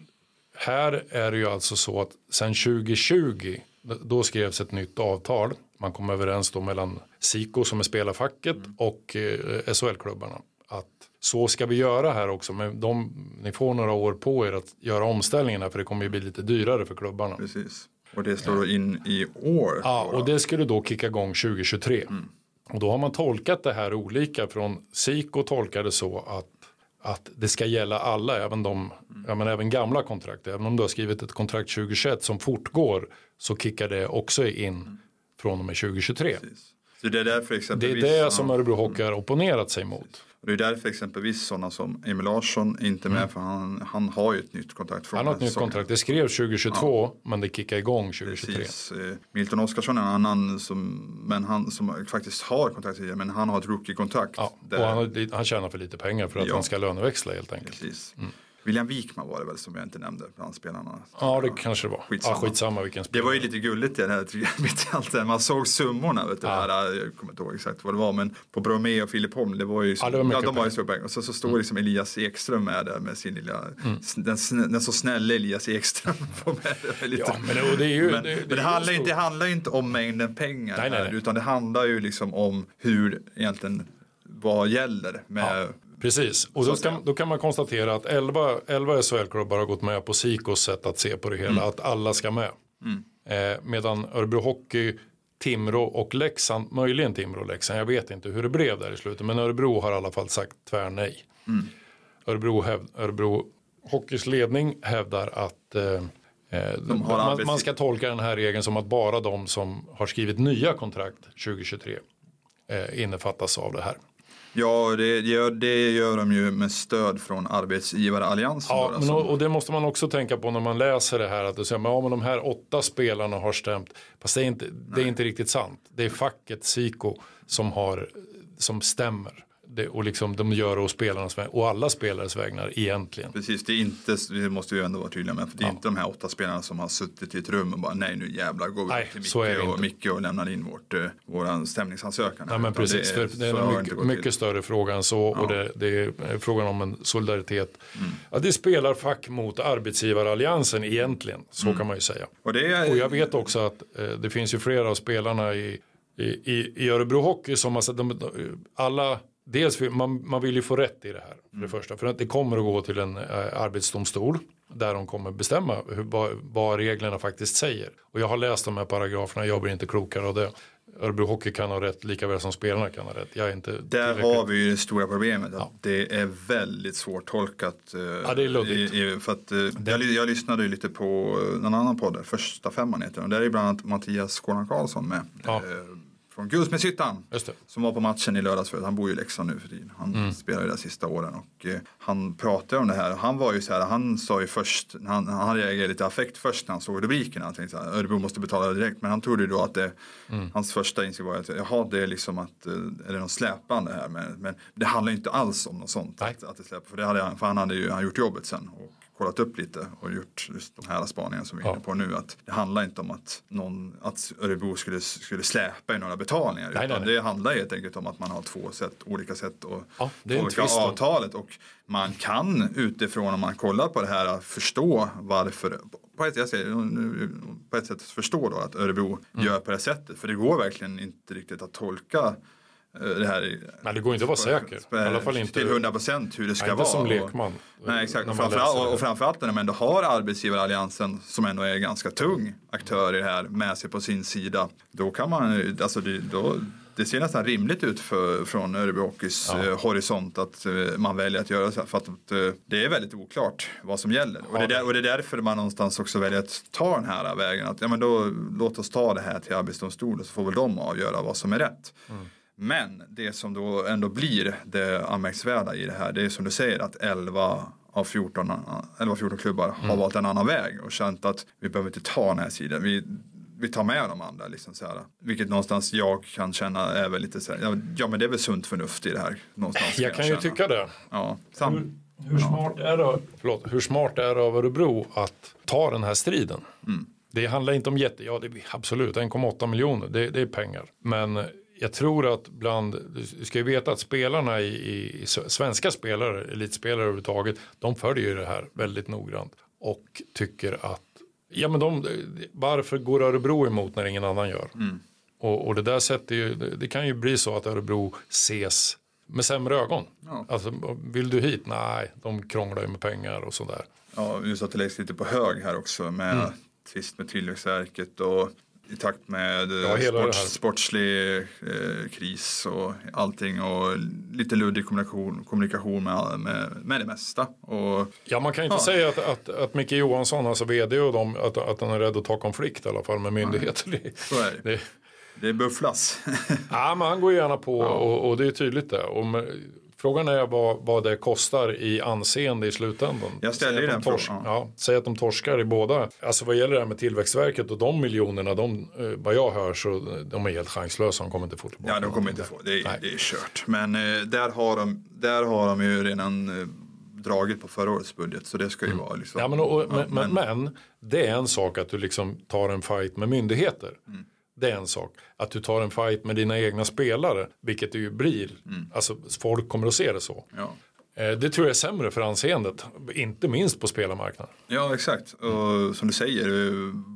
här är det ju alltså så att sen tjugo tjugo, då skrevs ett nytt avtal. Man kom överens då mellan SIKO som är spelarfacket mm. och eh, S H L-klubbarna. Att så ska vi göra här också. Men de, ni får några år på er att göra omställningarna, för det kommer ju bli lite dyrare för klubbarna. Precis. Och det slår ja. in i år. Ja, och det skulle då kicka igång tjugo tjugotre. Mm. Och då har man tolkat det här olika. Från SIKO tolkade så att, att det ska gälla alla, även de, mm. ja, men även gamla kontrakt. Även om du har skrivit ett kontrakt tjugo tjugoett som fortgår, så kickar det också in mm. från och med tjugo tjugotre. Precis. Så det är därför exempelvis, det är det som Örebro Hockey har opponerat sig mot. Och det är därför exempelvis sådana som Emil Larsson är inte med, mm. för han, han har ju ett nytt kontrakt. Från han har ett nytt kontrakt. Det skrev tjugo tjugotvå, ja. men det kickar igång tjugo tjugotre. Precis. Milton Oskarsson är en annan som, men han, som faktiskt har kontrakt, men han har ett rookie-kontrakt. Ja, och han, har, han tjänar för lite pengar för att ja. han ska löneväxla helt enkelt. Precis. Mm. William Wikman var det väl som jag inte nämnde bland spelarna. Ja, det kanske det var. Skitsamma. Ja, skitsamma vilken spelare. Det var ju lite gulligt i det här. Man såg summorna, vet du, ja. här, jag kommer inte ihåg exakt vad det var, men på Bromé och Filip Holm, det var ju så, ja, det var ja, de var ju så pengar. Och så, så står mm. liksom Elias Ekström med där med sin lilla, mm. den, den så snälla Elias Ekström på med lite. Ja, men det, det är ju, men, det, det, men det, det handlar ju inte, det handlar ju inte om mängden pengar nej, nej, nej. Här, utan det handlar ju liksom om hur egentligen vad gäller med ja. Precis, och då kan, då kan man konstatera att elva, elva S H L-klubbar har gått med på SIKOs sätt att se på det hela, mm. att alla ska med. Mm. Eh, medan Örebro Hockey, Timrå och Leksand, möjligen Timrå och Leksand, jag vet inte hur det blev där i slutet, men Örebro har i alla fall sagt tvär nej. Mm. Örebro, häv, Örebro Hockeys ledning hävdar att eh, man, man ska tolka den här regeln som att bara de som har skrivit nya kontrakt tjugo tjugotre eh, innefattas av det här. Ja, det gör, det gör de ju med stöd från arbetsgivaralliansen. Ja, men och, och det måste man också tänka på när man läser det här. Att du säger, men, ja, men de här åtta spelarna har stämt. Fast det är inte, det är inte riktigt sant. Det är facket SIKO som, har, som stämmer. Det, och liksom de gör det och spelarnas vägnar, och alla spelares vägnar egentligen. Precis, det är inte, det måste vi ändå vara tydliga med, för det är ja. inte de här åtta spelarna som har suttit i ett rum och bara nej nu jävlar går vi nej, till Micke och, Micke och lämnar in vårt, uh, våran stämningsansökan. Nej, men precis, det är, för det är en mycket, mycket större fråga än så, ja. och det, det är frågan om en solidaritet. Mm. Ja, det spelar fack mot arbetsgivaralliansen egentligen, så mm. kan man ju säga. Och, det är, och jag vet också att eh, det finns ju flera av spelarna i, i, i, i Örebro Hockey som har sett, de, alla dels för, man, man vill ju få rätt i det här för det första. För att det kommer att gå till en äh, arbetsdomstol där de kommer bestämma hur, vad, vad reglerna faktiskt säger. Och jag har läst de här paragraferna, jag blir inte klokare av det. Örebro Hockey kan ha rätt lika väl som spelarna kan ha rätt. Jag är inte där har vi ju det stora problemet. Att ja. Det är väldigt svårt tolkat. Uh, ja, det är luddigt. I, i, för att, uh, jag, jag lyssnade ju lite på uh, någon annan podd, första femman heter den. Där är ju bland annat Mattias Skåran Karlsson med. Ja. Uh, Från Guldsmedshyttan som var på matchen i lördags för han bor ju i Leksand nu för tiden. Han mm. spelar ju där sista åren och eh, han pratade om det här. Han var ju så här, han sa ju först, han, han reagerade lite affekt först när han såg rubrikerna. Han tänkte så här, Örebro måste betala direkt. Men han trodde ju då att det, mm. hans första insikt var att jaha, det är liksom att, är det någon släpande här. Men, men det handlar ju inte alls om något sånt. Att, att det släpper, för, det hade han, för han hade ju han gjort jobbet sen och kollat upp lite och gjort just de här spaningarna som vi är inne på nu. Att det handlar inte om att, någon, att Örebro skulle, skulle släpa i några betalningar. Nej, utan nej, nej. Det handlar helt enkelt om att man har två sätt, olika sätt att ja, tolka avtalet. Och man kan utifrån om man kollar på det här förstå varför, på ett, jag säger, på ett sätt förstå då att Örebro mm. gör på det sättet. För det går verkligen inte riktigt att tolka det här. Nej, det går inte att vara säker. I alla fall inte till hundra procent hur det ska nej, inte vara. Som lekman. Och, nej, exakt. Och framförallt, och framförallt när de ändå har arbetsgivaralliansen som ändå är ganska tung aktör i det här med sig på sin sida. Då kan man, alltså det, då, det ser nästan rimligt ut för, från Örebro Hockeys ja. eh, horisont att eh, man väljer att göra så här, för att eh, det är väldigt oklart vad som gäller. Ja, och, det är där, och det är därför man någonstans också väljer att ta den här vägen. Att, ja, men då, låt oss ta det här till arbetsdomstolen så får väl de avgöra vad som är rätt. Mm. Men det som då ändå blir det anmärkningsvärda i det här, det är som du säger att elva av fjorton, elva fjorton klubbar mm. har valt en annan väg och känt att vi behöver inte ta den här sidan. Vi, vi tar med de andra liksom så här. Vilket någonstans jag kan känna är väl lite så här, ja, ja men det är väl sunt förnuft i det här någonstans. Jag kan ju känna. tycka det. Ja, sam- hur, hur, smart ja. är det, förlåt, hur smart är det av Örebro att ta den här striden? Mm. Det handlar inte om jätte, ja det är absolut en komma åtta miljoner, det, det är pengar. Men jag tror att bland, du ska ju veta att spelarna i, i svenska spelare, elitspelare överhuvudtaget, de följer ju det här väldigt noggrant och tycker att, ja men de, varför går Örebro emot när ingen annan gör? Mm. Och, och det där sätter ju, det, det kan ju bli så att Örebro ses med sämre ögon. Ja. Alltså, vill du hit? Nej, de krånglar ju med pengar och sådär. Ja, just att det läggs lite på hög här också med mm. tvist med Tillväxtverket och i takt med ja, sport, sportslig eh, kris och allting och lite luddig kommunikation, kommunikation med, med, med det mesta. Och, ja, man kan inte ja. säga att, att, att Micke Johansson, alltså vd och dem, att, att han är rädd att ta konflikt i alla fall med myndigheter. Ja, så är det. det Det bufflas. Ja, men han går gärna på ja. och, och det är tydligt det. Och med, frågan är vad, vad det kostar i anseende i slutändan. Jag ställer den frågan. Ja. Ja, säg att de torskar i båda. Alltså vad gäller det här med Tillväxtverket och de miljonerna, de, vad jag hör så de är helt chanslösa. De kommer inte få tillbaka. Ja, de kommer inte få. Det är, det är kört. Men eh, där, har de, där har de ju redan... Eh, dragit på förra årets budget, så det ska ju mm. vara liksom, ja, men, och, ja, men, men, men det är en sak att du liksom tar en fight med myndigheter. Mm. Det är en sak. Att du tar en fight med dina egna spelare, vilket det ju blir. Mm. Alltså folk kommer att se det så. Ja. Det tror jag är sämre för anseendet. Inte minst på spelarmarknaden. Ja, exakt. Och som du säger,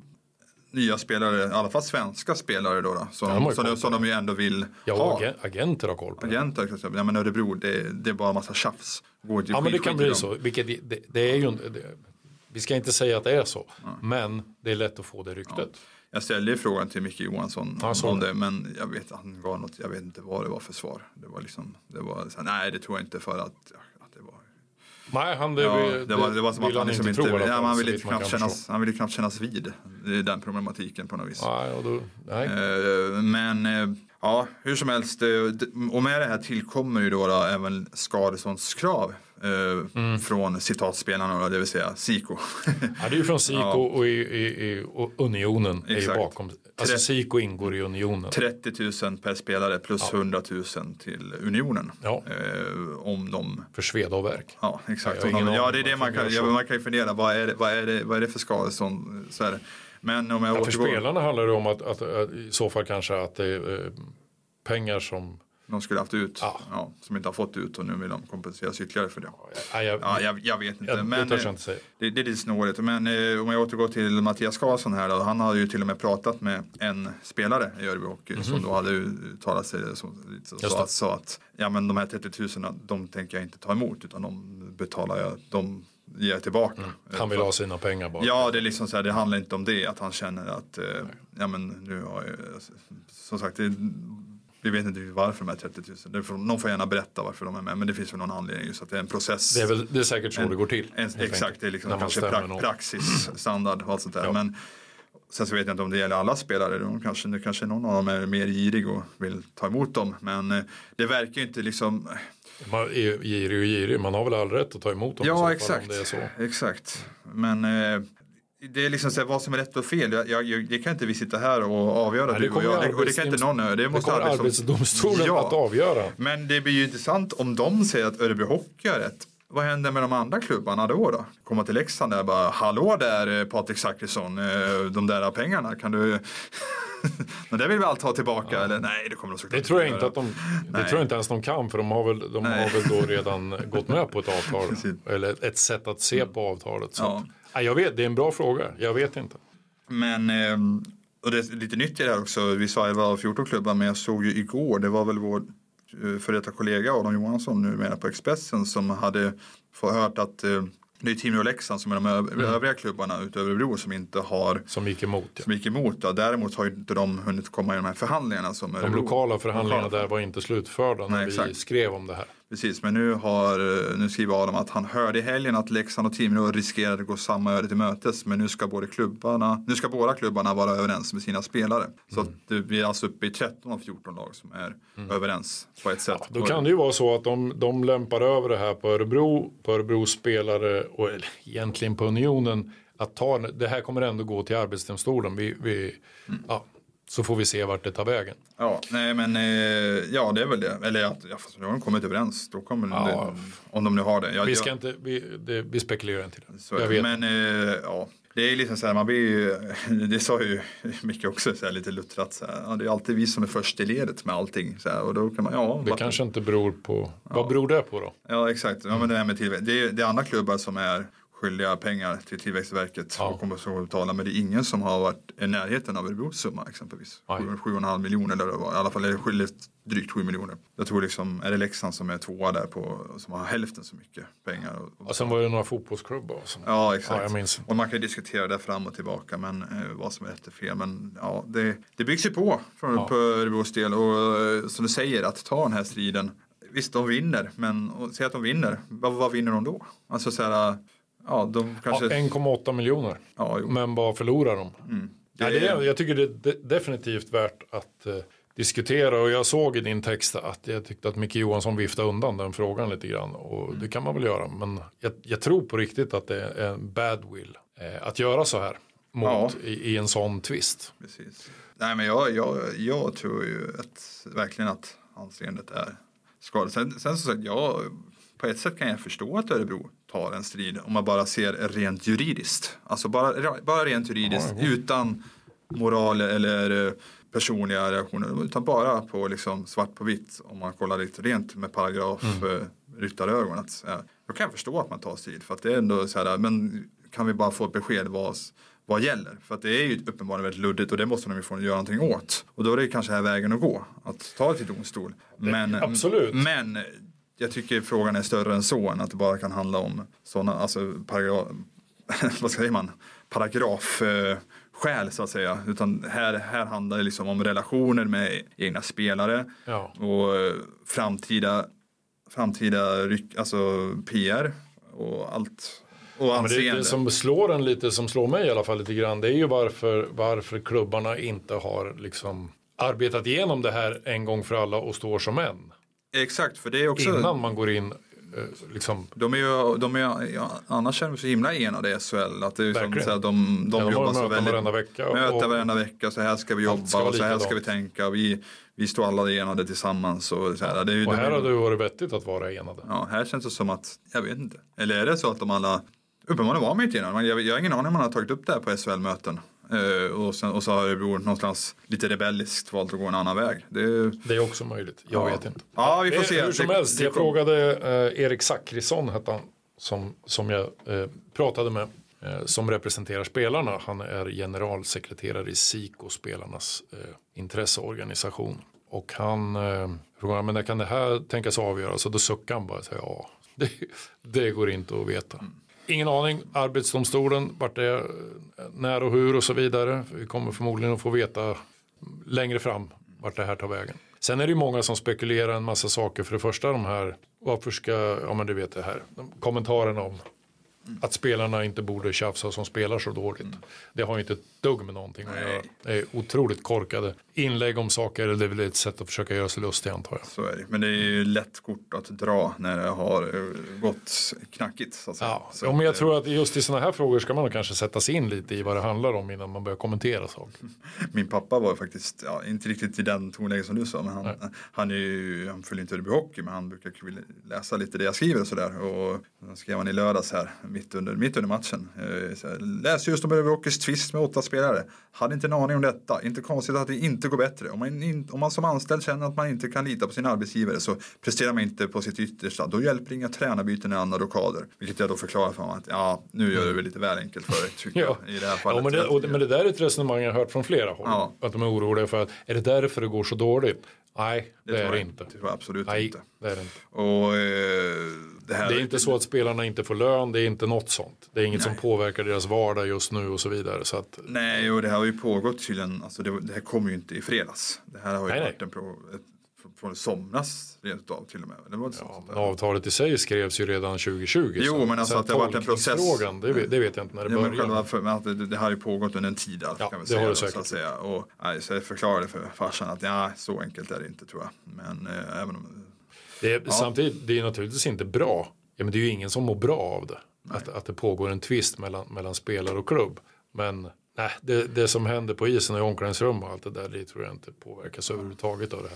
nya spelare, i alla fall svenska spelare då. då som, ja, som, de, som de ju ändå vill ja, ha. Ja, agenter har koll på det. Agenter, ja men Örebro, det, det är bara en massa tjafs. Går ja, men det kan bli dem. Så. Vilket, det, det är ju det, vi ska inte säga att det är så. Ja. Men det är lätt att få det ryktet. Ja. Jag ställde ju frågan till Micke Johansson ja, om det, men jag vet han gav något, jag vet inte vad det var för svar. Det var liksom, det var så här, nej det tror jag inte för att, att det var. Nej, han det, ja, det, det var det var som att han liksom inte, inte ja, man ville knappt kännas, han ville knappt kännas vid den problematiken på något vis. Nej, och då, nej. Uh, men uh, ja, hur som helst, och med det här tillkommer ju då, då även skadeståndskrav eh, mm. från citatspelarna, det vill säga Siko. Ja, det är ju från Siko ja. och, i, i, i, och Unionen är ju bakom. Alltså Siko ingår i Unionen. trettio tusen per spelare plus ja. hundra tusen till Unionen. Ja. Eh, om de... För sveda och verk. Ja, exakt. Ja, de, ja det är det man kan, ja, man kan ju fundera, vad är det, vad är det, vad är det för skadestånd? Så är det. Men om jag ja, återgår... För spelarna handlar det om att, att, att i så fall kanske att det är eh, pengar som de skulle haft ut, ja. Ja, som inte har fått ut och nu vill de kompensera ytterligare för det. Ja, jag, ja, jag, jag vet inte. Jag, men, det, inte det, det är lite snårigt. Men eh, om jag återgår till Mattias Karlsson här då, han har ju till och med pratat med en spelare i Örebro och mm-hmm. som då hade uttalat sig som, så, så att, sa att ja, men de här trettio tusen de tänker jag inte ta emot utan de betalar jag, de ger tillbaka. Mm. Han vill ha sina pengar bara. Ja, det är liksom så här, det handlar inte om det, att han känner att eh, ja men nu har jag, som sagt det, vi vet inte varför de är trettio tusen. Det får, någon får gärna berätta varför de är med. Men det finns väl någon anledning just att det är en process. Det är, väl, det är säkert så en, det går till. En, exakt, det är liksom kanske pra, praxis, standard och allt sånt där. Ja. Men sen så vet jag inte om det gäller alla spelare. De kanske, det kanske någon av dem är mer girig och vill ta emot dem. Men eh, det verkar ju inte liksom... Man är girig och girig. Man har väl all rätt att ta emot dem. Ja, exakt. Om det är så. Exakt. Men... Eh, det är liksom så här, vad som är rätt och fel. Jag, jag, det kan inte vi sitta här och avgöra. Nej, det, kommer jag, och det kan inte någon. Det, måste det kommer arbetsdomstolen ja, att avgöra. Men det blir ju intressant om de säger att Örebro Hockey är rätt. Vad händer med de andra klubbarna då då? Komma till Leksand där bara, hallå där Patrik Zackrisson, de där pengarna, kan du... Men det vill vi allt ha tillbaka, ja. Eller nej, det kommer de såklart det tror jag inte att de, det nej. tror jag inte ens de kan, för de har väl, de har väl då redan gått med på ett avtal. Eller ett sätt att se på avtalet. Så. Ja. Nej, jag vet, det är en bra fråga, jag vet inte. Men, och det är lite nytt i det här också, vi sa att det var fjorton klubbar, men jag såg ju igår, det var väl vår för detta kollega Adam Johansson nu med på Expressen som hade fått hört att Det är Timrå och Leksand som är de ö- mm. övriga klubbarna utöver Örebro som inte har... Som gick emot. Ja. Som gick emot. Ja. Däremot har ju inte de hunnit komma i de här förhandlingarna. Som de Örebro. lokala förhandlingarna lokala. Där var inte slutförda när Nej, vi exakt. skrev om det här. Precis, men nu, har, nu skriver Adam att han hörde i helgen att Leksand och Timrå riskerar att gå samma öde till mötes. Men nu ska, både klubbarna, nu ska båda klubbarna vara överens med sina spelare. Så mm. att det blir alltså uppe i tretton av fjorton lag som är mm. överens på ett sätt. Ja, då kan det ju vara så att de, de lämpar över det här på Örebro, på Örebros spelare och eller, egentligen på Unionen. Att ta, det här kommer ändå gå till arbetsdomstolen. Vi, vi, mm. ja, så får vi se vart det tar vägen. Ja, nej men eh, ja det är väl det. Eller att ja, nu har de kommit överens. Då kommer ja. det, om de nu har det. Jag, vi, ska jag, inte, vi, det, vi spekulerar inte i det. Så jag vet. Men eh, ja, det är liksom så här, man blir ju, det sa ju mycket också så här, lite luttrat så här, ja, det är alltid vi som är först i ledet med allting så här, och då kan man, ja. Det vad, kanske inte beror på, ja. vad beror det på då? Ja, exakt. Ja, men det här med tillväxt. Det, det är andra klubbar som är skyldiga pengar till Tillväxtverket ja. och kommer så att betala, men det är ingen som har varit i närheten av Örebros summa exempelvis. sju komma fem miljoner eller vad, i alla fall är det skyldigt drygt sju miljoner. Jag tror liksom, är det Leksand som är tvåa där på, som har hälften så mycket pengar. Och, och sen var det några fotbollsklubbar. Som, ja, exakt. Ja, jag minns. Och man kan diskutera det fram och tillbaka, men eh, vad som är rätt och fel. Men ja, det, det byggs ju på från ja. på Örebros del och eh, som du säger, att ta den här striden. Visst, de vinner, men säg att de vinner. Vad, vad vinner de då? Alltså så här... Ja, de kanske... ja, en komma åtta miljoner. Ja, men vad förlorar de? Mm. Det... Ja, det är, jag tycker det är de- definitivt värt att uh, diskutera. Och jag såg i din text att jag tyckte att Micke Johansson viftade undan den frågan lite grann. Och mm. det kan man väl göra. Men jag, jag tror på riktigt att det är en bad will uh, att göra så här mot, ja. i, i en sån twist. Precis. Nej, men jag, jag, jag tror ju att, verkligen att anseendet är skadat. Sen, sen så att jag... På ett sätt kan jag förstå att Örebro tar en strid om man bara ser rent juridiskt. Alltså bara, bara rent juridiskt ja, utan moral eller personliga reaktioner. Utan bara på liksom svart på vitt om man kollar lite rent med paragraf mm. ryttarögon. Att, ja, jag kan förstå att man tar strid för att det är ändå så här, men kan vi bara få ett besked vad, vad gäller? För att det är ju uppenbarligen väldigt luddigt och det måste de ju få göra någonting åt. Och då är det kanske här vägen att gå, att ta det till domstol. Men, absolut. Men... Jag tycker frågan är större än så än att det bara kan handla om sådana, alltså paragraf, vad säger man, paragraf eh, skäl så att säga. Utan här, här handlar det liksom om relationer med egna spelare ja. och eh, framtida, framtida ryck, alltså P R och allt. Och ja, men det, det som slår en lite, som slår mig i alla fall lite grann, det är ju varför, varför klubbarna inte har liksom arbetat igenom det här en gång för alla och står som en. Exakt, för det är också... Innan man går in, liksom... De är ju, de är, ja, annars är de så himla enade i S H L. Att det är som, så här, de de ja, jobbar så väldigt... Varenda vecka. Möter och, varenda vecka, så här ska vi jobba ska och så här ska vi tänka. Vi, vi står alla enade tillsammans. Och, så här. Det är ju, och här är, hade det varit vettigt att vara enade. Ja, här känns det som att, jag vet inte. Eller är det så att de alla... Uppenbarligen var mitt innan. Jag, jag har ingen aning om man har tagit upp det här på S H L-möten. Uh, och, sen, och så har Örebro någonstans lite rebelliskt valt att gå en annan väg. Det, det är också möjligt, jag ja. vet inte. Ja, vi får se. Hur som helst, jag frågade uh, Erik Zackrisson hette han, som, som jag uh, pratade med, uh, som representerar spelarna. Han är generalsekreterare i S I K O, spelarnas uh, intresseorganisation. Och han uh, frågade, men när kan det här tänkas avgöra? Så då suckade han bara och sa, ja, det, det går inte att veta. Mm. Ingen aning, arbetsdomstolen, vart det är, när och hur och så vidare. Vi kommer förmodligen att få veta längre fram vart det här tar vägen. Sen är det ju många som spekulerar en massa saker. För det första de här, varför ska, ja men du vet det här, de kommentarerna om att spelarna inte borde tjafsa som spelar så dåligt. Mm. Det har ju inte ett dugg med någonting att göra. Det är otroligt korkade inlägg om saker. Det är väl ett sätt att försöka göra sig lustig, antar jag. Så är det. Men det är ju lätt kort att dra när det har gått knackigt. Så att säga. Ja, så ja, men jag det... tror att just i sådana här frågor ska man kanske sätta sig in lite i vad det handlar om innan man börjar kommentera saker. Min pappa var faktiskt, ja, inte riktigt i den tonläge som du sa, men han, han, är ju, han följer inte Örebro Hockey, men han brukar läsa lite det jag skriver och sådär. Och så skrev han i lördags här, mitt under, mitt under matchen. Läs just om Örebro Hockeys twist med åtta spelare. Hade inte en aning om detta. Inte konstigt att det inte går bättre. Om man, in, om man som anställd känner att man inte kan lita på sin arbetsgivare, så presterar man inte på sitt yttersta. Då hjälper inga tränarbyten i andra rokader. Vilket jag då förklarar för mig att ja, nu gör det väl lite väl enkelt för dig, tycker ja. jag, i det här fallet. Ja, men, det, och, men det där är ett resonemang jag har hört från flera håll. Ja. Att de är oroliga för att, är det därför det går så dåligt? Nej, det, det är det inte. Det tror jag absolut Nej, inte. det är det inte. Och, eh, det, här det är inte så att spelarna inte får lön, det är inte något sånt. Det är inget Nej. som påverkar deras vardag just nu och så vidare. Så att... Nej, och det här har ju pågått tydligen, alltså det, det här kommer ju inte i fredags. Det här har ju nej, varit nej. en pro, ett, från somras rent av till och med. Det var ett ja, men avtalet i sig skrevs ju redan tjugo tjugo. Jo, men alltså att det har varit en process. Frågan, det, vet, det vet jag inte när det ja, började. För, men att det, det har ju pågått under en tid. Allt, ja, kan vi det säga, har det då, säkert. Så att säga. Och, nej, så jag förklarade för farsan att ja, så enkelt är det inte tror jag. Men eh, även om... Det är, ja. Samtidigt, det är naturligtvis inte bra. Ja, men det är ju ingen som mår bra av det. Att, att det pågår en tvist mellan, mellan spelare och klubb. Men nej, det, det som händer på isen och i omklädningsrum och allt det där, det tror jag inte påverkas överhuvudtaget av det här.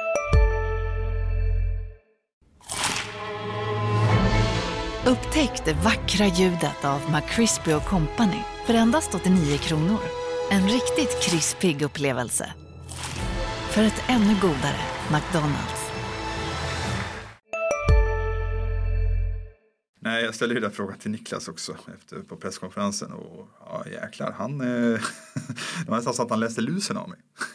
Upptäck det vackra ljudet av McCrispy och Company för endast åttionio kronor. En riktigt krispig upplevelse. För ett ännu godare McDonald's. Nej, jag ställde ju den frågan till Niklas också efter, på presskonferensen och ja jäklar, han eh, det var nästan så att han läste lusen av mig.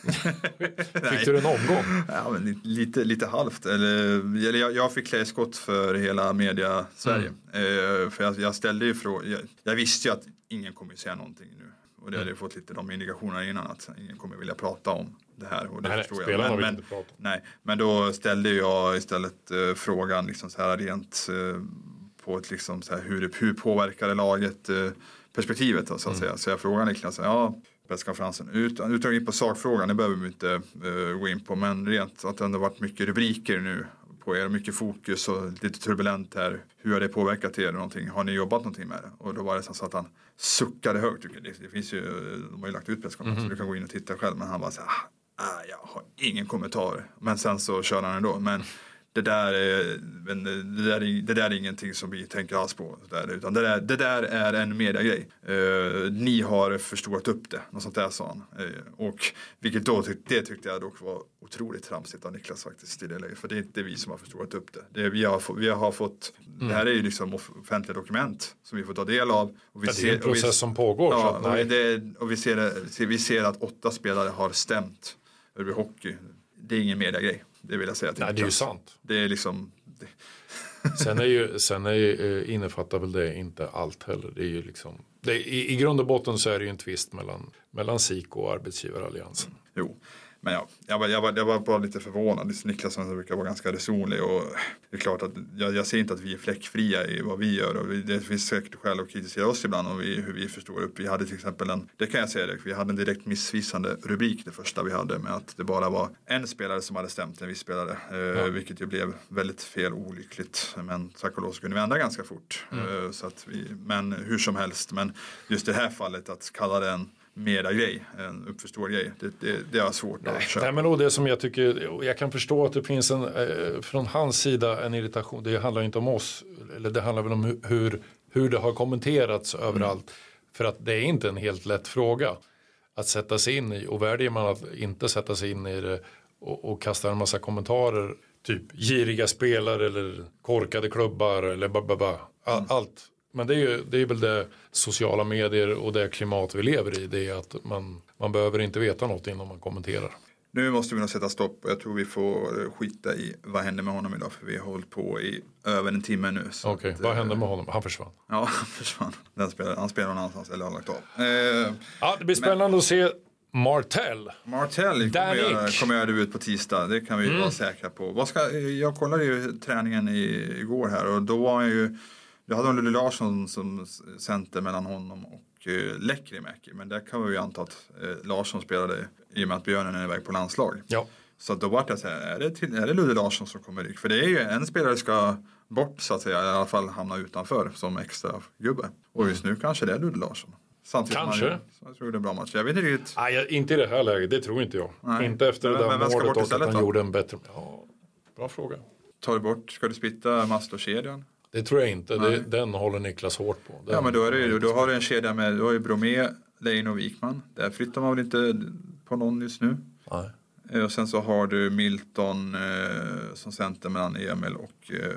Fick du en omgång? Ja, men lite, lite halvt. Eller, eller jag, jag fick klä skott för hela media Sverige. Mm. Eh, för jag, jag ställde ju frågan, jag, jag visste ju att ingen kommer säga någonting nu. Och det hade jag fått lite de indikationerna innan att ingen kommer vilja prata om det här. Och det nej, förstår nej, jag. Men, men, men, nej, men då ställde jag istället eh, frågan liksom så här rent... Eh, på ett liksom så här, hur, hur påverkar det laget eh, perspektivet då, så att mm. säga. Så jag frågar Niklas, ja, presskonferensen, utan, utan att gå in på sakfrågan, det behöver vi inte eh, gå in på, men rent att det har varit mycket rubriker nu på er, mycket fokus och lite turbulent här. Hur har det påverkat er någonting? Har ni jobbat någonting med det? Och då var det så att han suckade högt. Det, det finns ju, de har ju lagt ut presskonferensen, mm. du kan gå in och titta själv, men han bara så här, ah, jag har ingen kommentar. Men sen så kör han ändå, men Det där, är, det, där är, det där är ingenting som vi tänker alls på. Där, utan det där, det där är en mediegrej. Uh, ni har förstorat upp det. Något sånt där sa han. Uh, och vilket då, det tyckte jag dock var otroligt tramsigt av Niklas faktiskt i det läget. För det är inte vi som har förstorat upp det. det vi, har, vi har fått, mm. det här är ju liksom offentliga dokument som vi får ta del av. Och vi ja, ser, det är en process och vi, som pågår. Ja, så att, nej. Och, det, och vi, ser det, vi ser att åtta spelare har stämt över hockey. Det är ingen mediegrej. Det vill jag säga till Nej, det är ju sant. Det är liksom... Det. Sen är ju, sen är ju, innefattar väl det inte allt heller. Det är ju liksom... Det är, i, I grund och botten så är det ju en tvist mellan, mellan S I K och Arbetsgivaralliansen. Jo. Men ja, jag var, jag var, jag var bara lite förvånad. Niklas som brukar vara ganska resonlig och det är klart att jag, jag ser inte att vi är fläckfria i vad vi gör och vi, det finns säkert skäl att kritisera oss ibland om vi, hur vi förstår upp. Vi hade till exempel en, det kan jag säga det, vi hade en direkt missvisande rubrik det första vi hade med att det bara var en spelare som hade stämt en viss spelare, ja. eh, vilket ju blev väldigt fel olyckligt, men tack och lov så kunde vi ändra ganska fort. Mm. Eh, så att vi, men hur som helst, men just det här fallet att kalla det en mera grej, en uppförstor grej. Det, det, det är svårt Nej. att köpa. Nej, men då det som jag tycker, jag kan förstå att det finns en, eh, från hans sida en irritation. Det handlar inte om oss, eller det handlar väl om hur, hur det har kommenterats mm. överallt. För att det är inte en helt lätt fråga att sätta sig in i. Och väljer man att inte sätta sig in i det och, och kasta en massa kommentarer, typ giriga spelare eller korkade klubbar eller bababa, all, mm. allt. Men det är ju det är väl det sociala medier och det klimat vi lever i. Det är att man, man behöver inte veta något innan man kommenterar. Nu måste vi nog sätta stopp. Jag tror vi får skita i vad händer med honom idag. För vi har hållit på i över en timme nu. Okej, okay, vad hände med honom? Han försvann. Ja, han försvann. Den spelar, han spelar någon annanstans eller har lagt av. Eh, ja, det blir spännande men, att se Martell. Martell kommer göra, kommer göra det ut på tisdag. Det kan vi mm. vara säkra på. Vad ska, jag kollade ju träningen i, igår här och då var han ju... Jag hade Ludde Larsson som center mellan honom och eh, Lekkerimäki. Men där kan vi ju anta att eh, Larsson spelade i och med att Björnen är iväg på landslag. Ja. Så då var det så här, är det, till, är det Ludde Larsson som kommer ryck? För det är ju en spelare ska bort så att säga, i alla fall hamna utanför som extra gubbe. Och just nu kanske det är Ludde Larsson. Samtidigt kanske. Man, så jag tror det är en bra match. Jag vet inte riktigt. Nej, inte i det här läget, det tror inte jag. Nej. Inte efter men, det där men, målet och att han då? Gjorde en bättre... Ja, bra fråga. Tar du bort, ska du splitta Mastor-kedjan? Det tror jag inte. Det, den håller Niklas hårt på. Den ja, men då, är det, då, då har du en kedja med, du har ju Bromé, Lein och Wikman. Där flyttar man väl inte på någon just nu. Nej. Och sen så har du Milton eh, som center mellan Emil och eh,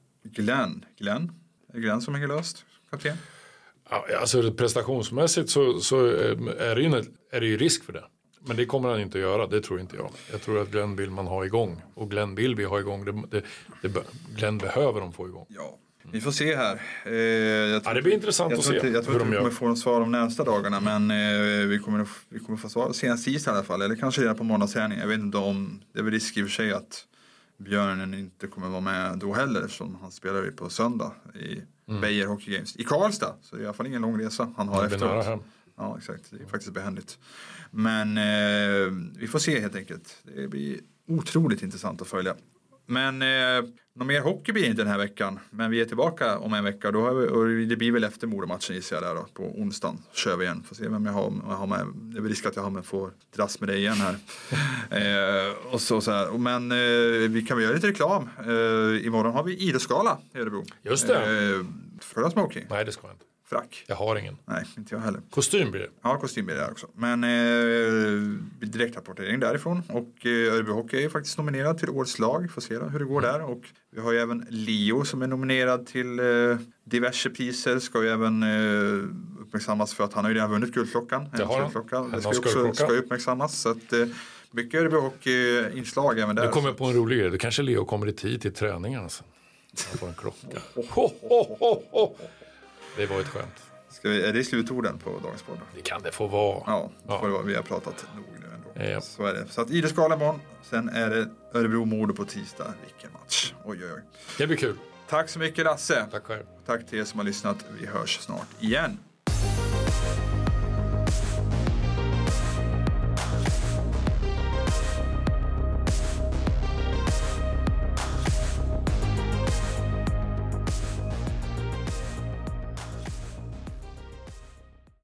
Glenn. Glenn? Är det Glenn som hänger löst, kapten? Ja, alltså prestationsmässigt så, så är, det ju, är det ju risk för det. Men det kommer han inte att göra, det tror inte jag. Jag tror att Glenn vill man ha igång. Och Glenn vill vi ha igång. Det, det, det, Glenn behöver de få igång. Ja, Vi får se här. Eh, jag tror, ja, det blir intressant jag att tror se inte, Jag tror hur inte de vi kommer gör. få något svar de närmsta dagarna. Men eh, vi, kommer, vi kommer få svar senast i alla fall. Eller kanske redan på måndagsträning. Jag vet inte om det är väl risk i och för sig att Björnen inte kommer vara med då heller. Eftersom han spelar ju på söndag i mm. Beijer Hockey Games. I Karlstad. Så det är i alla fall ingen lång resa han har efteråt. Ja, exakt. Det är faktiskt behändigt. Men eh, vi får se helt enkelt. Det blir otroligt intressant att följa. Men eh, någon mer hockey blir inte den här veckan. Men vi är tillbaka om en vecka. Då har vi, och det blir väl efter Modo-matchen gissar jag där då. På onsdagen kör vi igen. Får se vem jag har, jag har med. Det är väl risk att jag har med får dras med dig igen här. eh, och så, så här. Men eh, vi kan väl göra lite reklam. Eh, imorgon har vi idrottsgala i Örebro. Just det. Eh, för att smoking. Nej, det ska jag inte. Frack. Jag har ingen. Nej, inte jag heller. Kostym blir det. Ja, kostym blir det också. Men eh, direktrapportering därifrån. Och eh, Örebro Hockey är faktiskt nominerad till årets lag. Får se då, hur det går mm. där. Och vi har ju även Leo som är nominerad till eh, diverse priser. Ska ju även eh, uppmärksammas för att han har ju redan vunnit guldklockan. Det har han. Det, det ska ju också ska uppmärksammas. Så att eh, mycket Örebro Hockey-inslag även där. Nu kommer jag på en rolig grej. Då kanske Leo kommer i tid till träningarna sen. Han får en klocka. Ho, ho, ho, ho. Det var ett skämt. Ska vi, är det slutorden på dagens podd? Det kan det få vara. Ja, det får det vara. Vi har pratat nog nu ändå. Ja. Så är det. Så att idrottsgala imorgon. Sen är det Örebro-Modo på tisdag. Vilken match. Oj, oj, oj. Det blir kul. Tack så mycket Lasse. Tack själv. Tack till er som har lyssnat. Vi hörs snart igen.